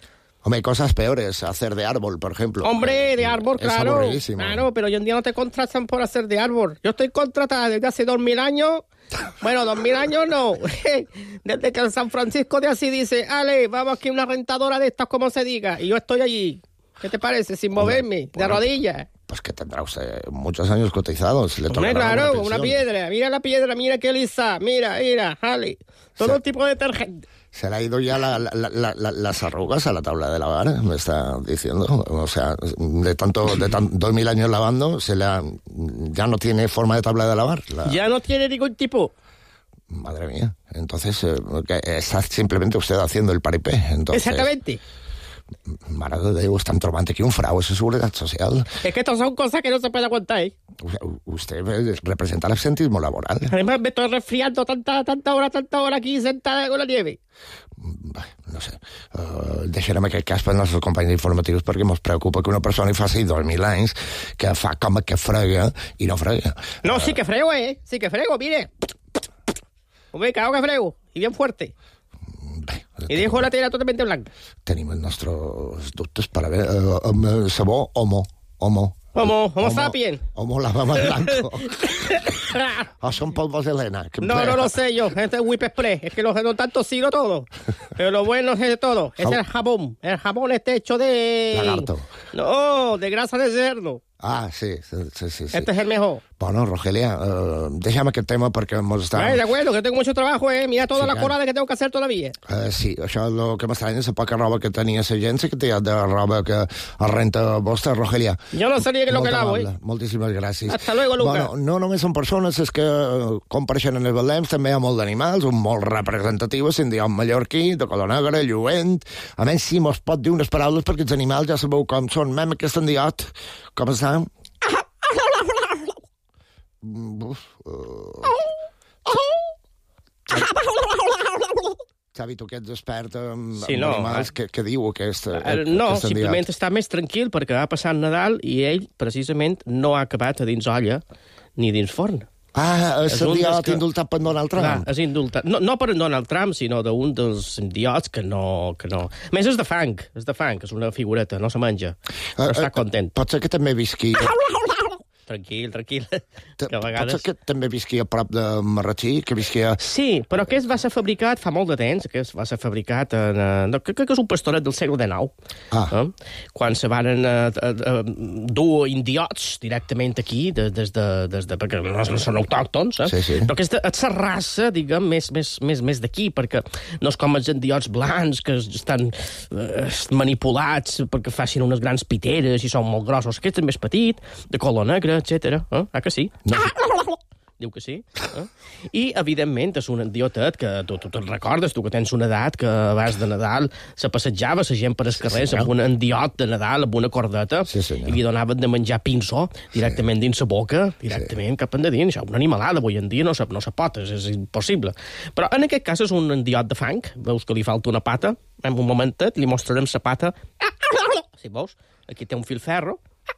Hombre, hay cosas peores, hacer de árbol, por ejemplo. Hombre, de árbol, es claro. aburridísimo. Claro, pero hoy en día no te contratan por hacer de árbol. Yo estoy contratada desde hace dos mil años. Bueno, dos mil años no. Desde que el San Francisco de Asís dice, Ale, vamos aquí a una rentadora de estas, como se diga. Y yo estoy allí. ¿Qué te parece? Sin moverme, de bueno, rodillas. Pues que tendrá usted muchos años cotizados. Le Hombre, tocará claro, una una piedra. Mira la piedra, mira qué lisa. Mira, mira, Ale. Todo Sí. tipo de detergente. Se le ha ido ya la, la, la, la, las arrugas a la tabla de lavar, me está diciendo. O sea, de tanto, de tan, dos mil años lavando, se le ha, ya no tiene forma de tabla de lavar. La... Ya no tiene ningún tipo. Madre mía. Entonces, eh, está simplemente usted haciendo el paripé. Entonces, Exactamente. Mare de Déu, estan trobant aquí un frau a la Seguretat Social. Es que estas son cosas que no se pueden aguantar, ¿eh? Usted representa el absentismo laboral. Además, me estoy resfriando tanta, tanta hora, tanta hora aquí sentada con la nieve. No sé. Uh, deixarem aquest cas pels nostres companys informatius perquè ens preocupa que una persona hi faci dos mil anys que fa com que frega i no frega. No, sí que frego, ¿eh? Sí que frego, mire. Hombre, claro que frego. Y bien fuerte. Y dejo la tela totalmente blanca. Tenim els nostres dubtes per haver... Uh, um, sabó, homo, homo. Homo, homo sapien. Homo lavamos blanco. O son polvos de Elena. No, no lo sé yo. Este es Whip Express. Es que los no tanto sigo todo. Pero lo bueno es de todo. Es el jabón. El jabón está hecho de... Lagarto. No, de grasa de cerdo. Ah, sí, sí, sí, sí. Este es el mejor. Bueno, Rogelia, uh, deixa'm aquest tema perquè mos està... Ay, de acuerdo, que tengo mucho trabajo, eh. Mira toda Sí, la claro. corada que tengo que hacer todavía. Uh, sí, això és el que m'estranya, la poca roba que tenia l'agència, que té de roba que es renta vostra, Rogelia. Yo no sabía que lo Molt que lavo, amable. eh. Moltíssimes gràcies. Hasta luego, Luca. Bueno, no només són persones les que uh, compareixen en els Betlem, també hi ha molt d'animals, un molt representatiu, l'indiot mallorquí, de color negre, lluent. A més, sí, mos pot dir unes paraules perquè els animals ja sabeu com són. Mem aquest indiot, com està? Uf, uh... Xavi, tu que ets expert en, Sí, en no, animals, eh. què, què diu aquest, Eh, aquest No, aquest simplement enviat? està més tranquil perquè ha passat Nadal i ell, precisament, no ha acabat a dins olla ni dins forn. Ah, és un enviat dels que- indultat per Donald Trump. Clar, és indultat. No, no per en Donald Trump, sinó d'un dels idiots que no... Que no... A més, és de fang, és de fang, és una figureta, no se menja. Uh, No està content. Pot ser que també visqui... Tranquil, tranquil. Que a Pot vegades... ser que també visqui a prop de Marratxí, que visqui a... Sí, però aquest va ser fabricat fa molt de temps, aquest va ser fabricat en... eh, No, crec que és un pastoret del segle dinou. Ah. Eh? Quan se van eh, eh, dur indiots directament aquí, de, des, de, des de... perquè no, no són autòctons, eh? Sí, sí. Però aquesta és la raça, diguem, més, més, més, més d'aquí, perquè no és com els indiots blancs que estan eh, manipulats perquè facin unes grans piteres i són molt grossos. Aquest és més petit, de color negre, etcètera. Eh? Ah, que sí? No. Diu que sí. Eh? I, evidentment, és un idiotet que tu, tu te'n recordes, tu que tens una edat que abans de Nadal se passejava la gent per els carrers senyor. amb un endiot de Nadal, amb una cordeta, Sí, senyor. i li donaven de menjar pinso directament dins la boca, directament cap endins. Això, una animalada, avui en dia no se, no se pot, és, és impossible. Però en aquest cas és un endiot de fang, veus que li falta una pata, en un momentet li mostrarem la pata. Si veus, aquí té un filferro.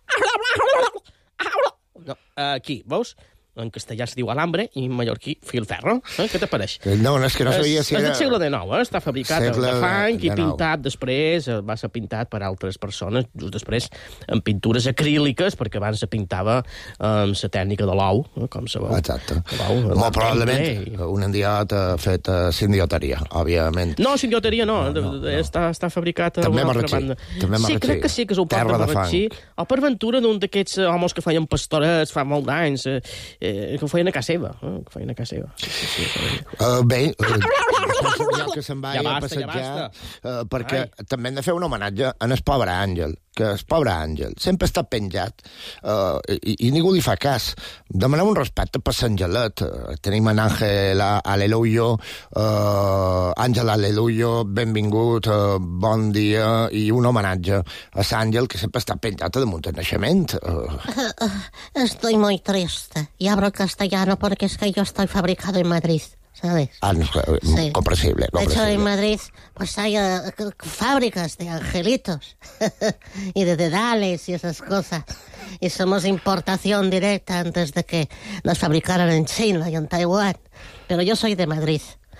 No, aquí, veus? En castellà es diu alambre i en mallorquí filferro. Eh? Què t'apareix? No, no, és que no sabia és, si és era... del segle dinou, eh? Està fabricat Segle de fang i dinou. pintat després, eh, va ser pintat per altres persones, just després en pintures acríliques, perquè abans se pintava amb la tècnica de l'ou, eh? Com se veu. Exacte. L'ou, Molt l'ou, probablement i- un endiot uh, fet a uh, sindioteria, òbviament. No, sindioteria no, no, no, no. Està, està fabricat a També una altra Marratxí, banda. també Sí, Marratxí. crec que sí que és un poc Terra de de Marratxí. fang. O per ventura d'un d'aquests eh, homes que feien pastorets fa molt d'anys, eh, eh, que ho feien a casa seva. Eh, que feien a casa seva. Sí, sí, sí, feien. Uh, bé, uh, que se'n vagi Ja a basta, ja passejar, basta. uh, perquè Ai. també hem de fer un homenatge a el pobre Àngel, que el pobre Àngel sempre està penjat uh, i, i ningú li fa cas. Demanem un respecte per l'Angelet. Uh, tenim en Àngel Aleluyo, uh, Àngel Aleluyo, benvingut, uh, bon dia, i un homenatge a l'Àngel, que sempre està penjat damunt del naixement. Uh, Uh, uh, estoy muy triste. Y hablo castellano porque es que yo estoy fabricado en Madrid, ¿sabes? ah, no, uh, Sí. comprensible, De hecho, en comprensible. Madrid pues hay uh, c- fábricas de angelitos y de dedales y esas cosas. Y somos importación directa antes de que nos fabricaran en China y en Taiwán. Pero yo soy de Madrid.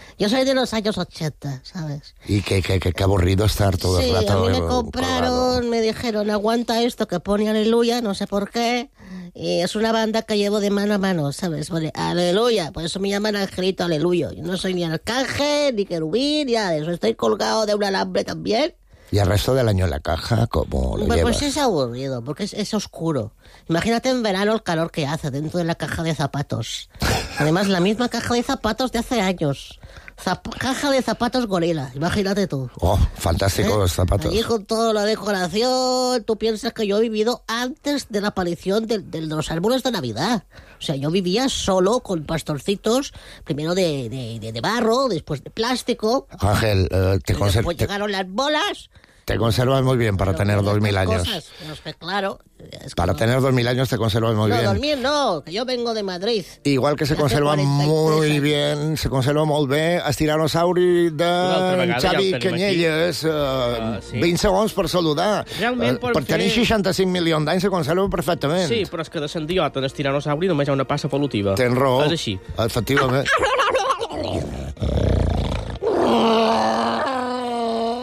Yo soy de los años ochenta, ¿sabes? Y qué, qué, qué, qué aburrido estar todo sí, el rato. Sí, a mí me compraron, colgado. Me dijeron, aguanta esto que pone Aleluya, no sé por qué. Y es una banda que llevo de mano a mano, ¿sabes? Pone Aleluya, por eso me llaman Angelito Aleluya. Yo no soy ni arcángel, ni querubín, ni nada de eso. Estoy colgado de un alambre también. ¿Y el resto del año en la caja cómo lo pues, llevas? Pues es aburrido, porque es, es oscuro. Imagínate en verano el calor que hace dentro de la caja de zapatos. Además, la misma caja de zapatos de hace años. Zap- caja de zapatos gorila, imagínate tú. Oh, fantásticos los ¿Eh? zapatos. Allí con toda la decoración, tú piensas que yo he vivido antes de la aparición de, de los árboles de Navidad. O sea, yo vivía solo con pastorcitos, primero de, de, de, de barro, después de plástico. Ángel, eh, te conservas. Después llegaron las bolas. Te conservas muy bien para pero tener dos mil años. Cosas, pero que, claro. Es para como... tener dos mil años te conservas muy no, bien. No, dormir no, que yo vengo de Madrid. Igual que se conserva muy bien, se conserva molt bé el tiranosauri de Xavi ja Canyelles. Uh, uh, sí. vint segons per saludar. Realment, uh, per fer... tenir seixanta-cinc milions d'anys se conserva perfectament. Sí, però és que de l'endiota del tiranosauri només hi ha una passa evolutiva. Tens raó. És així. Efectivament.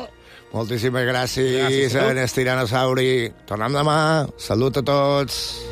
Moltíssimes gràcies, gràcies en el tiranosauri. Tornem demà. Salut a tots.